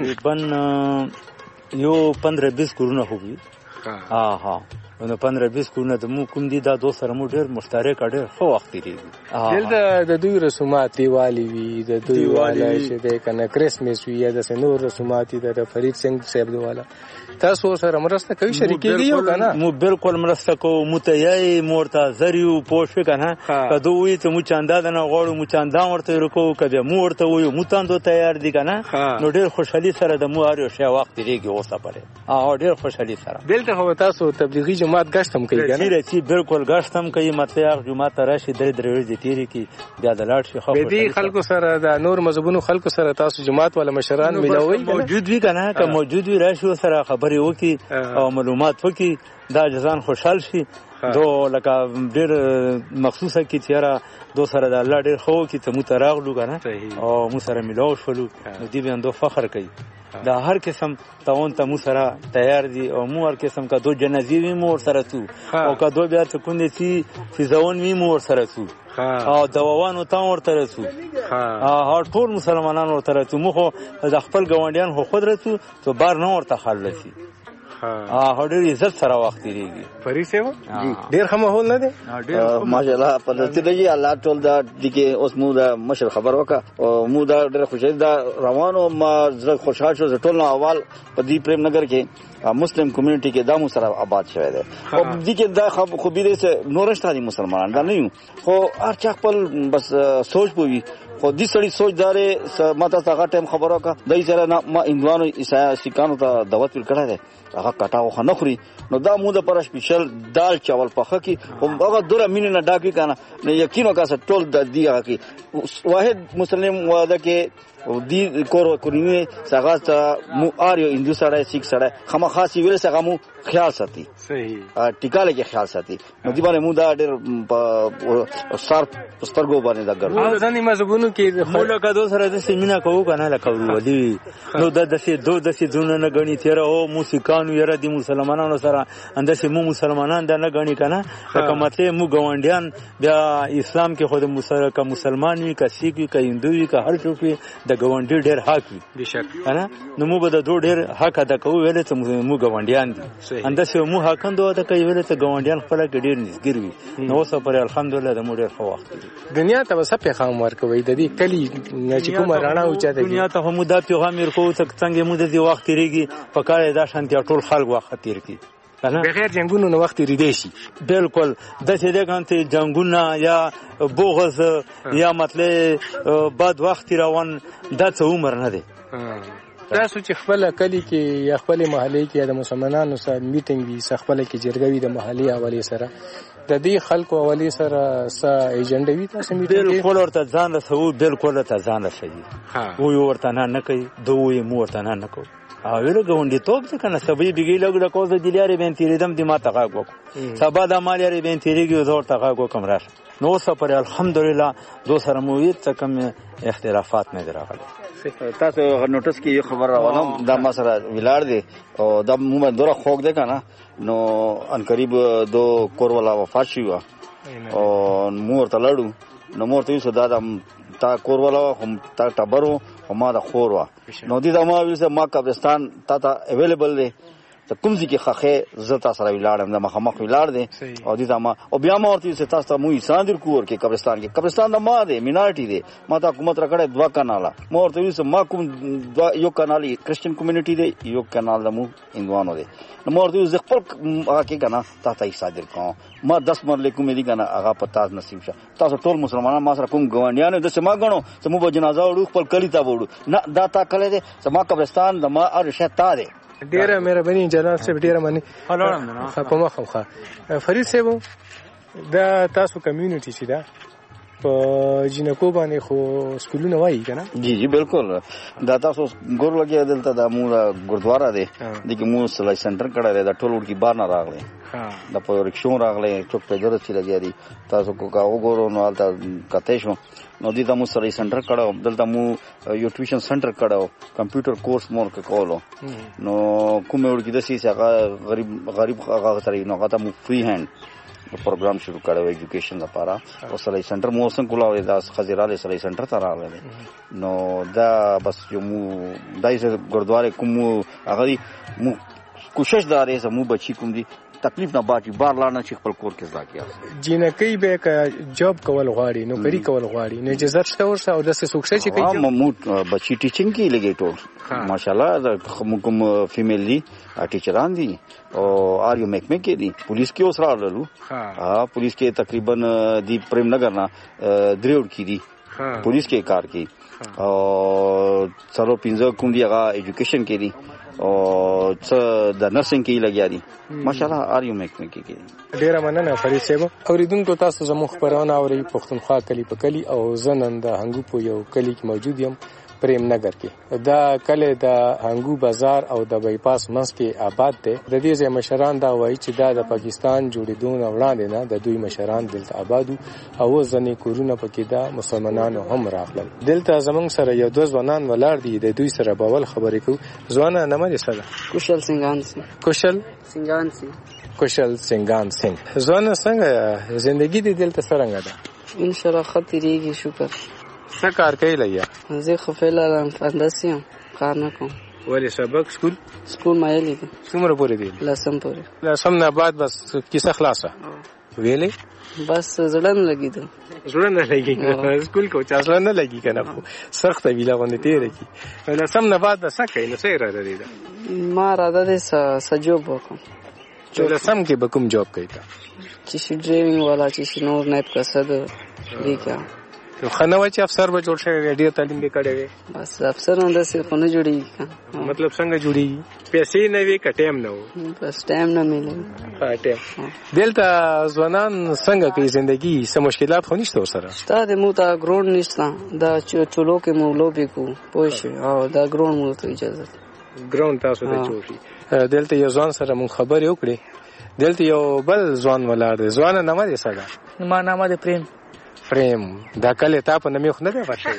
یو 15-20 کورونه خوږي ها نو 15-20 کورونه د مو کوم دي دا دو سره مو ډېر مشترک ډېر خو وخت تیریږي دلته د دوی رسومات دیوالی وي د دوی والا چې د کنه کریسمس وي یا د نور رسومات د فرید سنگ صاحب دیواله تاسو سره مرسته کوي شریکي یو کنه مو بالکل مرسته کو متیای مورتا زریو پوښ کنه کدو وي ته مو چاندا نه غوړو مو چاندا ورته رکو کبه مو ورته وي مو تاندو تیار دي کنه نو ډېر خوشحالي سره د مو اړ شي وخت تیریږي او سفره ډېر خوشحالي سره دلته هو تاسو تبلیغي جماعت غشتم کوي کنه چې بالکل غشتم کوي مطلب جماعت راشي درې ورځې تیری کی بیا د لاړ شي خو دې خلکو سره د نور مذهبونو خلکو سره تاسو جماعت ولا مشران ملوي موجود وي کنه که موجود وي راشي سره خبرې وکي او معلومات وکي دا جزان خوشحال شي دو لکه ډېر مخصوصه کی تیرا دو سره د الله ډېر خو کی ته متراغلو کنه او مو سره ملو شولو دې باندې فخر کوي دا هر قسم تعاون ته مو سره تیار دي او مو هر قسم کا دو جنازي وي مو سره تو او کا دو بیا ته کوندې سي فزاون وي مو سره تو او دواوانو ته ورته رسو هر ټول مسلمانان ورته رسو مو خو د خپل ګاونډیان خو خود رسو ته بار نه ورته خلل شي ډېر عزت سره وخت تیریږي فرید صاحب ډېر ښه ماحول نه دی ماشاءالله په نتیجه کې الله ټول دا دغه اوس مو دا مشر خبر وکړه او مو دا ډېر خوشاله دا روانو ما زړه خوشاله شو ټول نو اول په دې پریم نگر کې مسلم کمیونټي کې دا مو سره آباد شوی دی او دغه دا خوبي دي چې نورشتاني مسلمانان دا نه یو خو هر چا خپل بس سوچ پوي خو دې سړي سوچ دارې ماته هغه ټایم خبر وکړه دای سره ما هندوانو عیسائی سکانو ته دعوت ورکړه ده هغه کټاو خنه خوري نو دا مو د پر سپیشل دال چاول پخه کی هغه دوره مینه نه ډاکی کنه نه یقینو کا ټول د دی هغه کی واحد مسلم واده کې دی کور کورینه څنګه مو آریو هندو سره سیک سره خامہ خاصی ویل څنګه مو خیال ساتي صحیح ټیکاله کې خیال ساتي نو دی باندې مو دا ډېر سار سترګو باندې دا ګرځي ځنی مزګونو کې مولکه دو سره د سیمینا کوو کنه لکه ودی نو د دسه دونه نه غنی تیر او موسیقانو یره د مسلمانانو سره اندسه مو مسلمانان د نه غنی کنه لکه مته مو ګوندیان بیا اسلام کې خود مسلمان وي که سیک وي که هندو وي که هر څوک وي د ګوندی ډېر حق وي بشک کنه نو مو به د دوه ډېر حق ادا کوو ویل ته مو ګوندیان دي اندسه مو حقندو ادا کوي ویل ته ګوندیان خپل ډېر نږدې وي نو اوس پر الحمدلله د مو ډېر ښه وخت دنیا ته وسه پیغام ورکوي د دې کلی چې کوم راڼه او چاته دنیا ته هم دا پیغام ورکوي څنګه مو د دې وخت تیریږي په کار دا شانتي ټول خلک وخت تیر کی بغیر جنگونو نو وخت ریدي شي بالکل د څه د کانته جنگونه یا بغض یا مطلب بد وخت روان د څه عمر نه دی تاسو چې خپل کلی کې یا خپل محلي کې د مسلمانانو سره میټینګ وي خپل کې جرګوي د محلي حواله سره د دې خلکو حواله سره س ایجنډ وي تاسو میټینګ بالکل ورته ځان رسو بالکل ورته ځان رسوي وو ورته نه کوي دوی مو ورته نه کوي او ویلو ګوندې توپ څه کنه سبې بيګي لګ د کوزه دلیاري بین تیریدم د ما تاغه وکړو سبا د مالیاري بین تیریږي زور تاغه وکم راش نو سفر الحمدلله دو سره مو هیڅ کم اختلافات نه دراغله تاسو نوټس کې یو خبر راولم دا ما سره ویلار دي او دا مو دوره خوګ ده کنه نو ان قریب دو کور والا وفات شو او مور ته لړو نو مور ته صدا تا کور والا هم تا ټبرو ما د خور وا نو دې دا ما ویل ما قبرستان تا اویلیبل دی ته کوم ځکه خخه زتا سره ویلاړم د مخامخ ویلاړ دی او دې دا ما او بیا ما ورته تاسو مو انسان در کور کې قبرستان د ما دی مینارټي دی ما ته حکومت راکړه دوا کاناله ما ورته ویل ما کوم یو کانال کرسچن کمیونټي دی یو کانال د مو هندوانو دی نو ما ورته خپل هغه کې کنه تاسو یې صادر کوم ما 10 مرله کوم دی کنه هغه پتا نصیب شه تاسو ټول مسلمانان ما سره کوم ګوانډیان د سما غنو سمو به جنازه وړو خپل کلی ته وړو نه دا تا کله دی سما قبرستان د ما ارشه تا دی ډیره مهرباني جناب صاحب ډیره مننه په مخه فرید صاحب دا تاسو کمیونټي چې دا په جنکو باندې خو سکولونه وایي کنه جی بالکل دا تاسو ګور لګي دلته د مو ګردوارا دی دغه مو سلای سنټر کړه دا ټول ورکی بار نه راغلی دا په رکشون راغلی چوک په جوړ چې لګي دي تاسو کو کا وګورو نو الته کته شو نو دې ته مو سلای سنټر کړه دلته مو یو ټیوشن سنټر کړه کمپیوټر کورس مور کولو نو کوم ورکی د سي هغه غریب هغه سره نو هغه مو فری هاند پروګرام شروع کړو ایجوکیشن لپاره او سلای سنټر مو څنګه کولاوي دا خزیراله سلای سنټر ته راغلی نو دا بس یو مو دایسه ګردواره کوم هغه مو کوشش داري زمو بچی کوم دي تکلیف نه باقي بار لاړ چې خپل کور کې ځا کیه جنکی به ک جاب کول غواړي نو کری کول غواړي نه اجازه شته ورسره او د سوکسه چې کوي مو بچی ټیچینګ کې لګي ټول ماشاءالله کوم فیمیل دي ټیچران دي او آریو میک کې دي پولیس کې اوس راغلو پولیس کې تقریبا دی پریم نگر نه دریوډ کې دي پولیس کې کار کوي او څلو پنځه کوم دی هغه ایجوکیشن کې دي او څه د نرسنګ کې لګیا دي ماشاءالله آریو میک کې ډیره مننه فرید صاحب اوریدونکو تاسو زموږ خبرونه اوري پښتونخوا کلی په کلی او زنن د هنګو په یو کلی کې موجود یم پریم نگر کې دا کله د هنګو بازار او د بایپاس منځ کې آباد دی. د دې ځای مشران دا وایي چې دا د پاکستان جوړېدو نه وړاندې نه د دوی مشران دلته آبادو او ځنې کورونه پکې د مسلمانانو هم راغلل. دلته زمونږ سره یو دوه ځوانان ولاړ دي، د دوی سره به ول خبرې کوو. ځوانه نامه دې څه ده؟ کوشل سنگان سنگ. کوشل سنگان سنگ. کوشل سنگان سنگ. ځوانه څنګه زندگی دې دلته څرنګه ده؟ ان شاء الله خطرېږي، شکر. څه کار کوي لیا؟ زه خو فعلا فندسیم، کار نه کوم. ولې سبق سکول مایلی دي؟ څومره پورې دي؟ لسم پورې. لسم نه بعد بس کیسه خلاصه ویلې؟ بس زړه نه لګېده. زړه نه لګي سکول کو چا زړه نه لګي کنه سخت ویلا باندې تیر کی. لسم نه بعد بس څه کوي؟ نو څه اراده دي؟ ما اراده ده سجوب وکم. لسم کې به کوم جاب کوي تا؟ چې شي ډرایوینګ والا، چې شي نور نه پکسه ده لیکه. نو خنوي چې افسر به جوړ شي، ډیر تعلیم به کړي وي. بس افسر هم داسې خو نه جوړیږي. مطلب څنګه جوړیږي؟ پیسې نه وي که ټایم نه وو؟ بس ټایم نه ملي. ټایم. دلته ځوانان څنګه کوي زندگی؟ څه مشکلات خو نشته ورسره؟ شته د مو ته ګراوند نشته، دا چولو کې مو لوبې کوو پوه شئ، او دا ګراوند مو ته اجازه ګراوند تاسو ته جوړ شي. دلته یو ځوان سره مونږ خبرې وکړې. دلته یو بل ځوان ولاړ دی. ځوانه نامه دې څه ده؟ ما نامه ده پریم. دا کله تا په نامه خو نه دی ورشي؟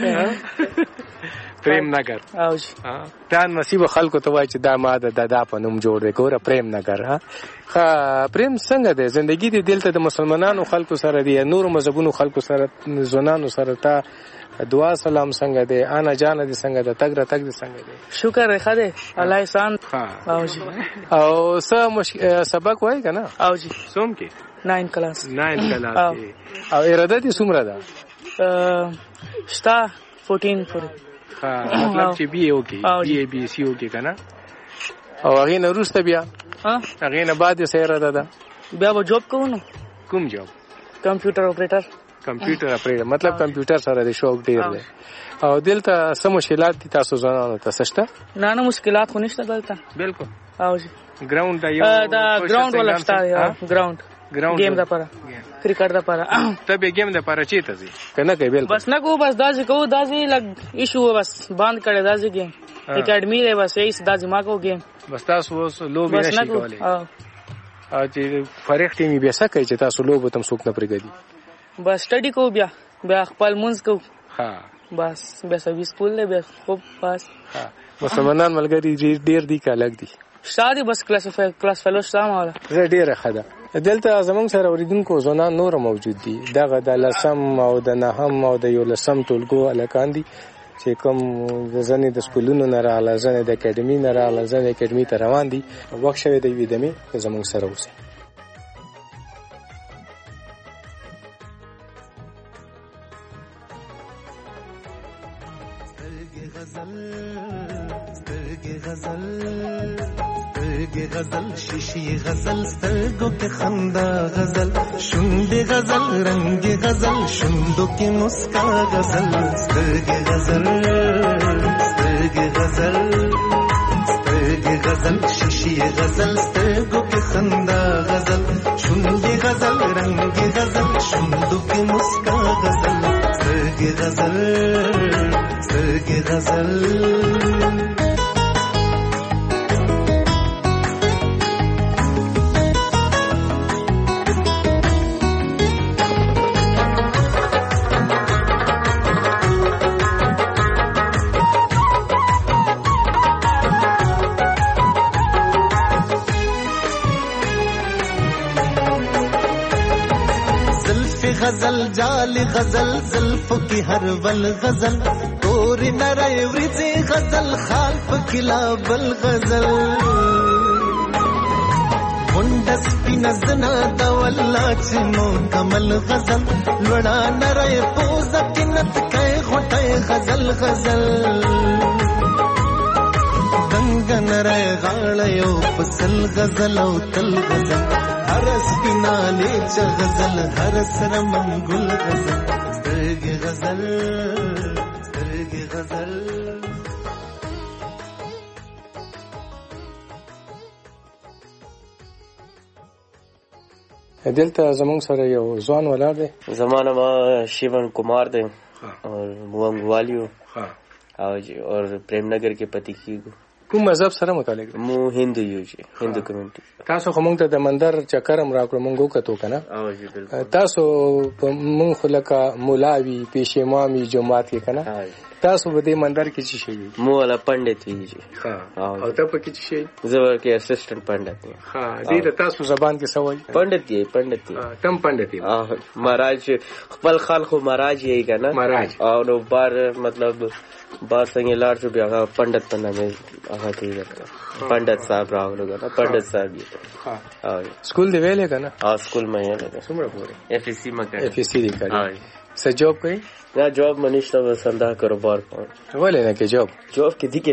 پریم نگر. او جی دا نصیب خلکو ته وای چې دا ما د دادا په نوم جوړ دی. ګوره پریم نگر. ها پریم څنګه دی زندگی دې دلته د مسلمانانو خلکو سره دی، نور مذهبونو خلکو سره، ځوانانو سره تا دعا سلام څنګه دی؟ انا جان دې څنګه ده؟ تګ را تګ دې څنګه دی؟ شکر ښه دی الله احسان. او جی او څه سبق وای کنه؟ او جی څوم کې 9 کلاس. 9 کلاس او اراده دې څومره ده؟ شتا 14 پورې. مطلب چې بي او کې بي سي او کې کنه. او هغه نه وروسته بیا هغه نه بعد یې اراده ده بیا به جاب کوو. کوم جاب؟ کمپیوټر اپریټر. کمپیوټر اپریټر مطلب کمپیوټر سره د شوق ډیر دی. او دلته څه مشکلات دي تاسو ځوانانو ته شته؟ نه مشکلات خو نشته دلته. بالکل. او جی ګراوند دا ګراوند ولا شته؟ ګراوند گیم دا پاره کرکټ دا پاره ته به گیم دا پاره چیته زی کنه کوي بالکل بس نه کو بس دازي کو دازي لګ ایشو بس بند کړي دازي گیم اکیډمي له بس ایس دازي ما کو گیم بس تاسو اوس لوبي نشي کولای. ا چې فرق ټیمي به څه کوي چې تاسو لوب تم څوک نه پرګدي؟ بس سټډي کو بیا خپل مونږ کو. ها بس به سوي سکول له به خوب بس. مسلمانان ملګری ډیر دي کا لګ دي شادي بس کلاس فلو شامه ولا زه ډیره خده. دلته زمونږ سره اوریدونکو ځوانان نور موجود دي. دغه د لسم او د نهم او د یو لسم ټولګو الکان دي چې کوم ځنې د سکولونو نه راغله، ځنې د اکیډمي نه راغله، ځنې اکیډمي ته روان دي. وخت شوی دی ویدمې زمونږ سره اوسئ. غزل شیشی غزل سترگو کے خندا غزل شنڈ غزل رنگ غزل شندو کی مسکا غزل سترگ غزل سترگ غزل سترگ غزل شیشی غزل سترگو کے خندا غزل شنڈ غزل رنگ غزل شندو کی مسکا غزل سترگ غزل سترگ غزل. غزل جال غزل زلف کی ہر ول غزل تور نرے ورزی غزل خالف کلابل غزل منڈس پی نزنا دولا چمو کمل غزل لڑا نرے پوز کنت کئے غٹے غزل غزل دنگ نرے غاڑیو پسل غزل او تل غزل هرس بنالی چه غزل هرس رمنگل غزل سترگ غزل سترگ غزل. دلته زمونږ سره یو ځوان ولاړ دی. زمانه ما شیون کمار دی اور موام والیو او جی اور پریم نگر کې پتی کیږو. کوم مذهب سره متعلق مو هندو یو جی هندو کمیونټي. تاسو خو مونږ ته د مندر چکرم راکړو مونږ وکړو کنه. او جی بالکل. تاسو مونږ خلک مولاوی پېشمامي جماعت کې کنه. تاسو په دې مندر کې څه شي؟ مو ولا پندت وی جی. ها او ته په کې څه شي؟ زه کې اسسټنټ پندت یم. ها دې ته تاسو زبان کې څه وایي؟ پندت یې پندت یې. تم پندت یې. مہاراج خپل خلکو مہاراج یې کنه. مہاراج او نو بار مطلب بار څنګه لار شو بیا پندت په نامه هغه کېږي. پندت صاحب راغلو کنه. پندت صاحب یې. ها سکول دی ویلې کنه. سکول مې نه څومره پورې؟ اف ای سی مکه. اف ای سی دی کړی. څه جاب کوي؟ نه جاب منیشته بس انده کاروبار کوم. ولې نه کې جاب کې دي کې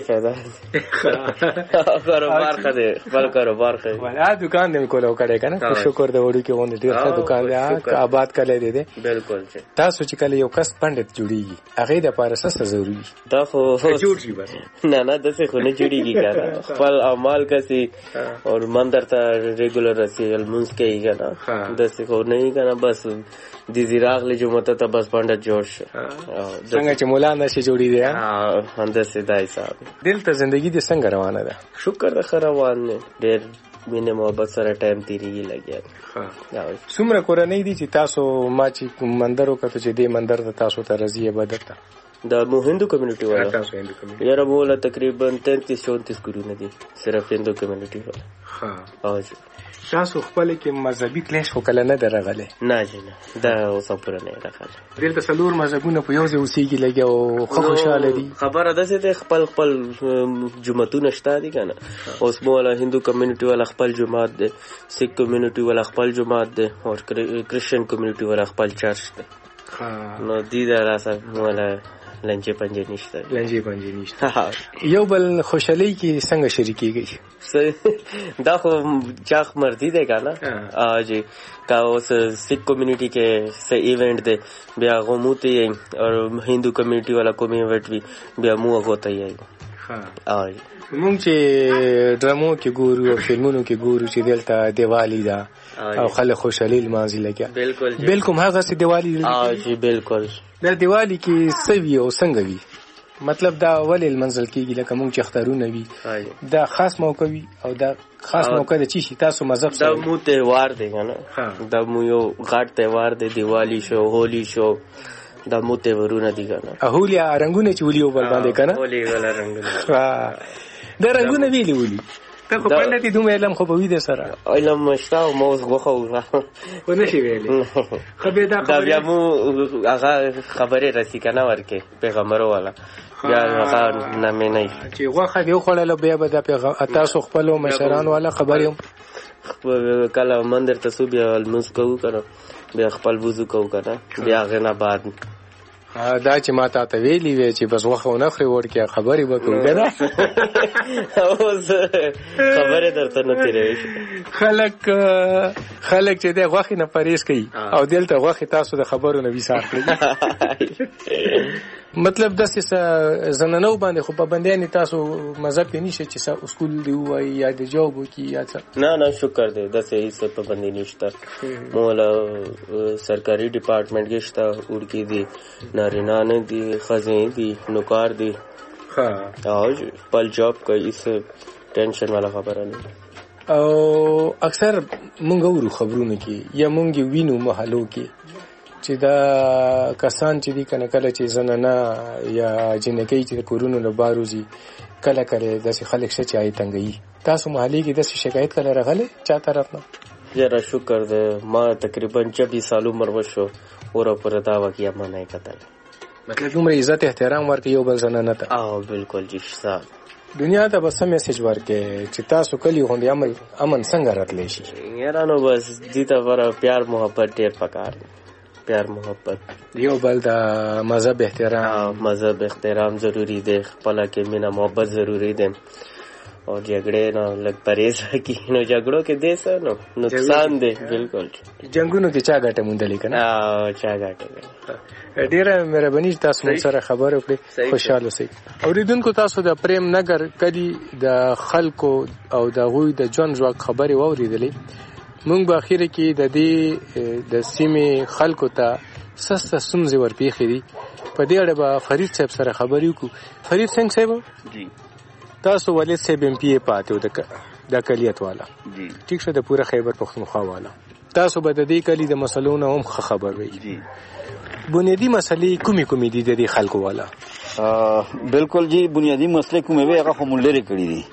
فایده کاروبار خده خپل کاروبار خده ولا دکان دې کولو کړه کنه. شکر دې وړي کې ونه ډیر ښه دکان دی آباد کړی دی. بالکل تاسو چې کله یو کس پندت جوړیږي هغه د پارسه ضروري دا خو جوړ شي بس نه نه دغه خو نه جوړیږي کنه. خپل اعمال کسي اور مندر ته ریګولر راسي المنس کوي کنه. دغه خو نه کنه بس دي زیراغ له جمعه ته بس پندت جوړ شي. څنګه چې مولا نشي جوړی دی. هنده سیدای صاحب. دلته زندگی دې څنګه روانه ده؟ شکر ده روان نه. ډېر مینه محبت سره ټایم تیریږي لګیا. څومره کورنۍ دي چې تاسو ما چې مندر وکړو چې دې مندر ته تاسو ته رضی عبادت ته دا مو هندو کمیونټي والا. تاسو هندو کمیونټي یاره مولا تقریبا 33-34 کورونه دي صرف هندو کمیونټي والا. ها او تاسو خپل کې مذهبي کلیش وکړه نه درغله؟ نه جنه دا اوس پوره نه راغله. دلته څلور مذهبونه په یو ځای اوسېږي لګي او خوشاله دي. خبره ده چې خپل خپل جماعتونه شته دي کنه. اوس مولا هندو کمیونټي والا خپل جماعت ده، سیک کمیونټي والا خپل جماعت ده او کرسچن کمیونټي والا خپل چرچ ده. نو دې دا راځه مولا لنجه پنجه نشته. یو بل خوشحالي کې څنګه شریکيږي؟ دا خو چاخ مردی دی کنه. جی کا اوس سکھ کمیونٹی کې څه ایونت دی بیا غوموته یې او هندو کمیونٹی والا کوم ایونت وی بیا مو غوته یې. مونږ چې ډرامو کې ګورو او فلمونو کې ګورو چې دلته دیوالی ده او خلک خوشحالي لمانځي لګیا. بالکل هغه څه دیوالی. جی بالکل. دا دیوالی کې څه وی او څنګه وی؟ مطلب دا ولې المنزل کېږي لکه مونږ چې اخترونه وي دا خاص موقع وي او دا خاص موقع د چی شي تاسو مذهب سره دا مو تهوار دی کنه. دا مو یو غټ تهوار دی. دیوالی شو هولی شو دا مو تهوارونه دي کنه. هولی رنگونه چې ولي وبل باندې کنه. هولی ولا رنگونه دا رنگونه ویلي ولي ته خو پندې دومره علم خو به وي د سره علم مشتا او موز غوخه و نشي ویلي. خو به دا بیا مو هغه خبره رسی کنه ورکه پیغمبرو والا بیا هغه نامې نه چې غوخه دی خو له بیا به د تاسو خپل مشران والا خبرې کله مندر ته سو بیا المنس کوو کنه بیا خپل وضو کوو کنه بیا غنه بعد دا چې ما ته ویلي وی چې بس وخه ونخري ورکه خبرې وکړو کنه. اوس خبره درته نه تیرې. خلک چې د غوخه نه پرېز کوي او دلته غوخه تاسو د خبرو نه وسار کړی. مطلب د زنانو باندې خو پابندیان تاسو مذهب کې نشي چې سکول دی وای یا د جواب کی یا څه؟ نه شکر دی د څه پابندی نشته. مولا سرکاري ډپارټمنټ کې شته ورکی دي نارینه نه دي خزین دي نوکار دي. او پل جاب کوي اس ټینشن والا خبره نه. او اکثر مونږ ورو خبرونه کې یا مونږ وینو محلو کې چې دا کسان چې دي کنه کله چې زنانه یا جنکی چې کورونو نه باروزي کله کله داسې خلک شې چای تنګي. تاسو محلي کې داسې شکایت کله راغله چا طرف نه؟ یاره شکر ده ما تقریبا 26 سال عمر وشو اور پر دا واقعیا ما نه کتل. مطلب عمر عزت احترام ورکړي یو بل زنانه ته. بالکل جی صاحب. دنیا ته بس میسج ورکړي چې تاسو کلی غونډې امن څنګه راتلی شي؟ یاره نو بس دې ته ور پیار محبت ډیر پکار. پیار محبت یو بل د مذهب احترام ضروری دی. خپل کې مینا محبت ضروری دی اور جګړې نه لګ پرېز کی نو جګړو کې دې څه نو نقصان دی. بالکل جنگونو کې چا ګټه مونډلې کنه. چا ګټه. ډیره مهرباني تاسو موږ سره خبرې وکړې. خوشاله اوسئ. اوریدونکو تاسو د پریم نگر کلی د خلکو او د غوی د ژوند ژوند خبرې واوریدلې. مونږ په اخر کې د دې د سیمې خلکو ته سسته سمزي ورپیخې دي په دې اړه به فرید صاحب سره خبرې وکړو. فرید څنګه صاحب جی تاسو ولید صاحب ایم پی پاتې و د اقلیت والا جی ټیک شه د پوره خیبر پختونخوا والا تاسو به د دې کلی د مسلو نه هم خبر وي. جی بنیادی مسلې کومې دي د خلکو والا؟ بالکل جی بنیادی مسلې کومې وي هغه هم لري کړی دي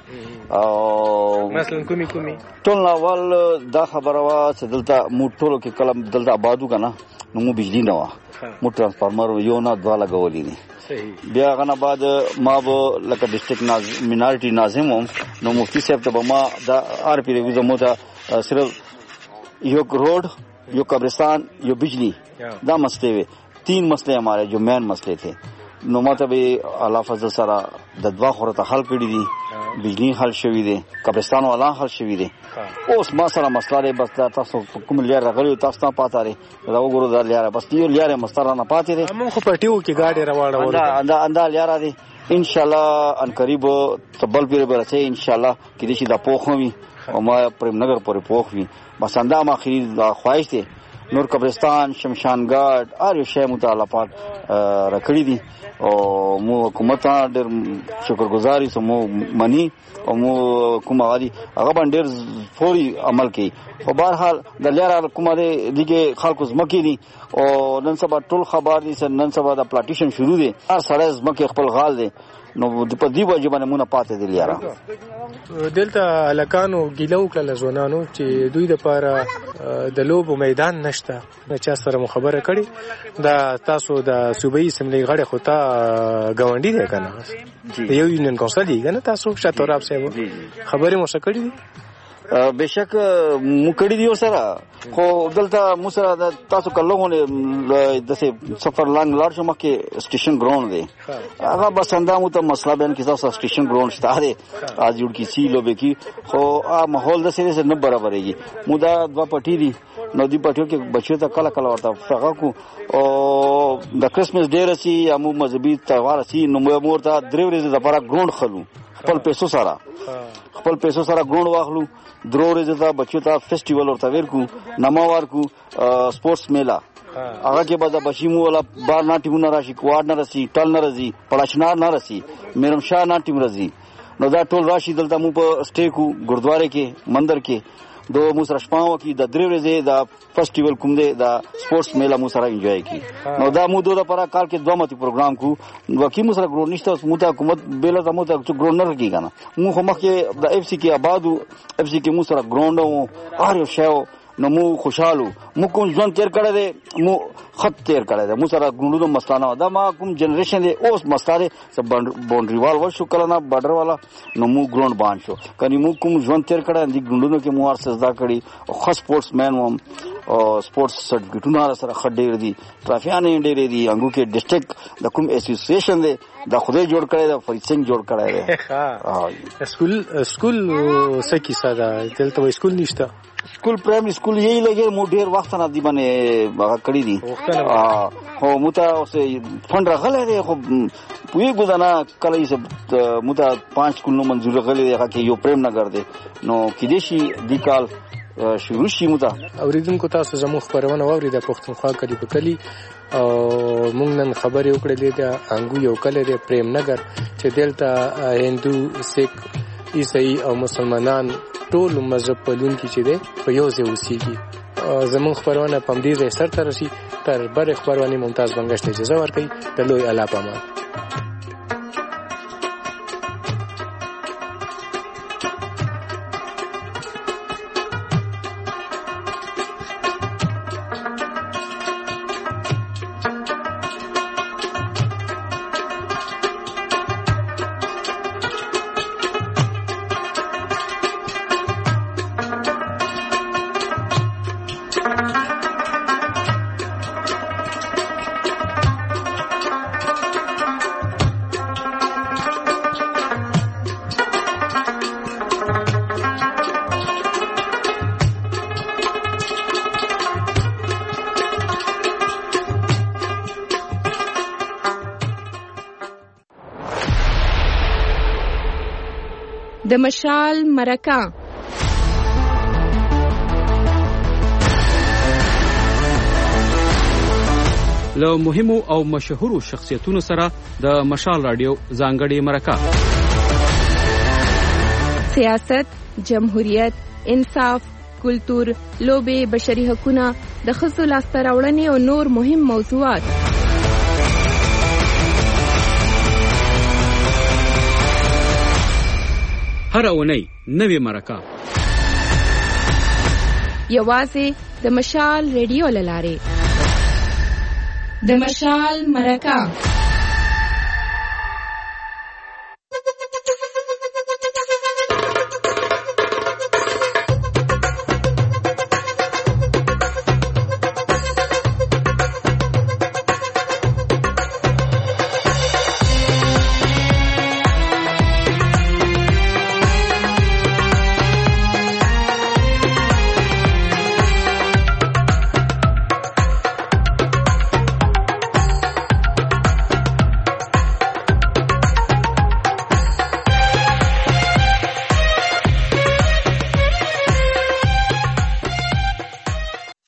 او مثلا کومې ټول اول دا خبره وا چې دلته مو ټولو کې کلم دلته آبادو کنه نو مو بجلی نه وا مو ترانسفارمر یو نه دوا لګولې دي بیا غنه بعد ما به لکه ډیسټریکټ مینارټي ناظم هم نو مفتی صاحب ته ما دا آر پی ریویو مو ته صرف یو road یو قبرستان یو بجلی دا مسئلے ہوئے 3 مسئلے ہمارے جو مین مسئلے تھے نو ماته به الله فضل سره د دوا خورته حل کړی دي بجلی حل شوی دی قبرستان والا حل شوی دی اوس ما سره مسله بس تاسو کوم لري غلی تاسو ته پاتاره دا وګورو دا لري بس یو لري مستره نه پاتې دي موږ خو پټیو کې گاډي راوړو اندا لري دي ان شاء الله ان قریب تبل پیر برسه ان شاء الله کې دي چې دا پوخوي او ما پریم نگر پورې پوخوي بس اندا ما خیر دا خواهش دي نور قبرستان شمشان گاډ هر یو شی متعالی پات رکړی دي او مو حکومت ډېر شکرګزاري سمو منی او مو کوم غالي هغه باندې فوري عمل کوي او بهرحال د لاره کومه دغه خلکو زمکې دي او نن سبا ټول خبر دي نن سبا د پلاټیشن شروع دي هر سړی زمکې خپل غال دي نو په دې وجه باندې مونږ پاتې دي لاره دلته الکانو ګیلو کله ځوانانو چې دوی د پاره د لوب میدان نشته چا سره مخابره کړي دا تاسو د صوبایي سملي غړي خو گاونډي دی کنه یو یونین کونسل دی کنه تاسو شاتوراب صاحب خبرې مو سره کړې بشک مکړی دی سره خو دلته مو سره تاسو کلهونه د سفر لانګ لار شو مکه سټیشن ګراوند دی هغه بس اندامو ته مسله بیان کیسه سټیشن ګراوند شته دی از جوړ کی سی لوبه کی خو ماحول د سره نه برابرېږي مو دا دوا پټی دی نو دی پټیو کې بچو ته کله کله ورته فقہ کو او د کرسمس ډے رسی یا مو مذهبي تهوار سی نو مور ته درې ورځې د پاره ګراوند خلو خپل پیسو سره ګراوند واخلو درو ورځې ته بچو ته فیسټیوال ورته ورکو نماوار کو سپورتس میلا هغه کې به د بشیمو ولا بار نه ټیمونه راشي کواد نه رسی ټل نه رسی پړاشنار نه رسی میرم شاه نه ټیم رسی نو دا ټول راشي دلته مو په سټے کو ګردواره کې مندر کې دو مو سره شپاو کې د درې ورځې د فیسټیوال کوم دی د سپورتس میلا مو سره انجوای کی نو دا مو دوه لپاره کال کې دوه متي پروګرام کو وکی مو سره ګرو نشته مو ته حکومت بیل ته مو ته ګرو نه کی کنه مو خو مخکې د اف سی کې آبادو اف سی کې مو سره ګراوند او هر یو شاو نو مو خوشاله مو کوم ژوند تیر کړی دی مو خط تیر کړی دی مو سره ګوندونو مستانه دا ما کوم جنریشن دی اوس مستاره سب باونډري وال ورشو کله نه بارډر والا نو مو ګراوند باندې شو کني مو کوم ژوند تیر کړی دی ګوندونو کې مو ارسز دا کړی او خاص سپورتس مین وم او سپورتس سرټیفیکټونه سره خډې دي ټرافیانې ډېرې دي انګو کې ډیسټریکټ د کوم اسوسییشن دی دا خدای جوړ کړی دی فرید سنگ جوړ کړی دی سکول سکی ساده دلته سکول نشته school primary school यही लगे मु ढेर वक्त ना दी बने कड़ी दी हो मुता उसे फंड रखल है हो पुई गुदाना कल ये सब मुता 5 स्कूल नो मंजूर रखले देखा कि यो प्रेम नगर दे नो किदेशी दिकाल شروع شي مودا اوریدونکو تاسو زموږ خبرونه واوري د پښتونخوا کلی په کلی او موږ نن خبرې وکړلې د انګو یو کلی د پریم نگر چې دلته هندو سیک عیسائی او مسلمانان ټول مذهب پالونکي چې دي په یو ځای اوسېږي زموږ خبرونه په دې ځای سره ترسي تر بر خبرونه ممتاز بنگشت اجازه ورکړي د لوی الله پامان د مشال مرکه له مهمو او مشهورو شخصیتونو سره د مشال رادیو ځانګړې مرکه. سیاست، جمهوریت، انصاف، کلتور، لوبې، بشري حقوقونه، د ښځو لاسته راوړنې او نور مهم موضوعات. هر اونۍ نوې مرکه یوازې د مشال ریډیو له لارې. د مشال مرکه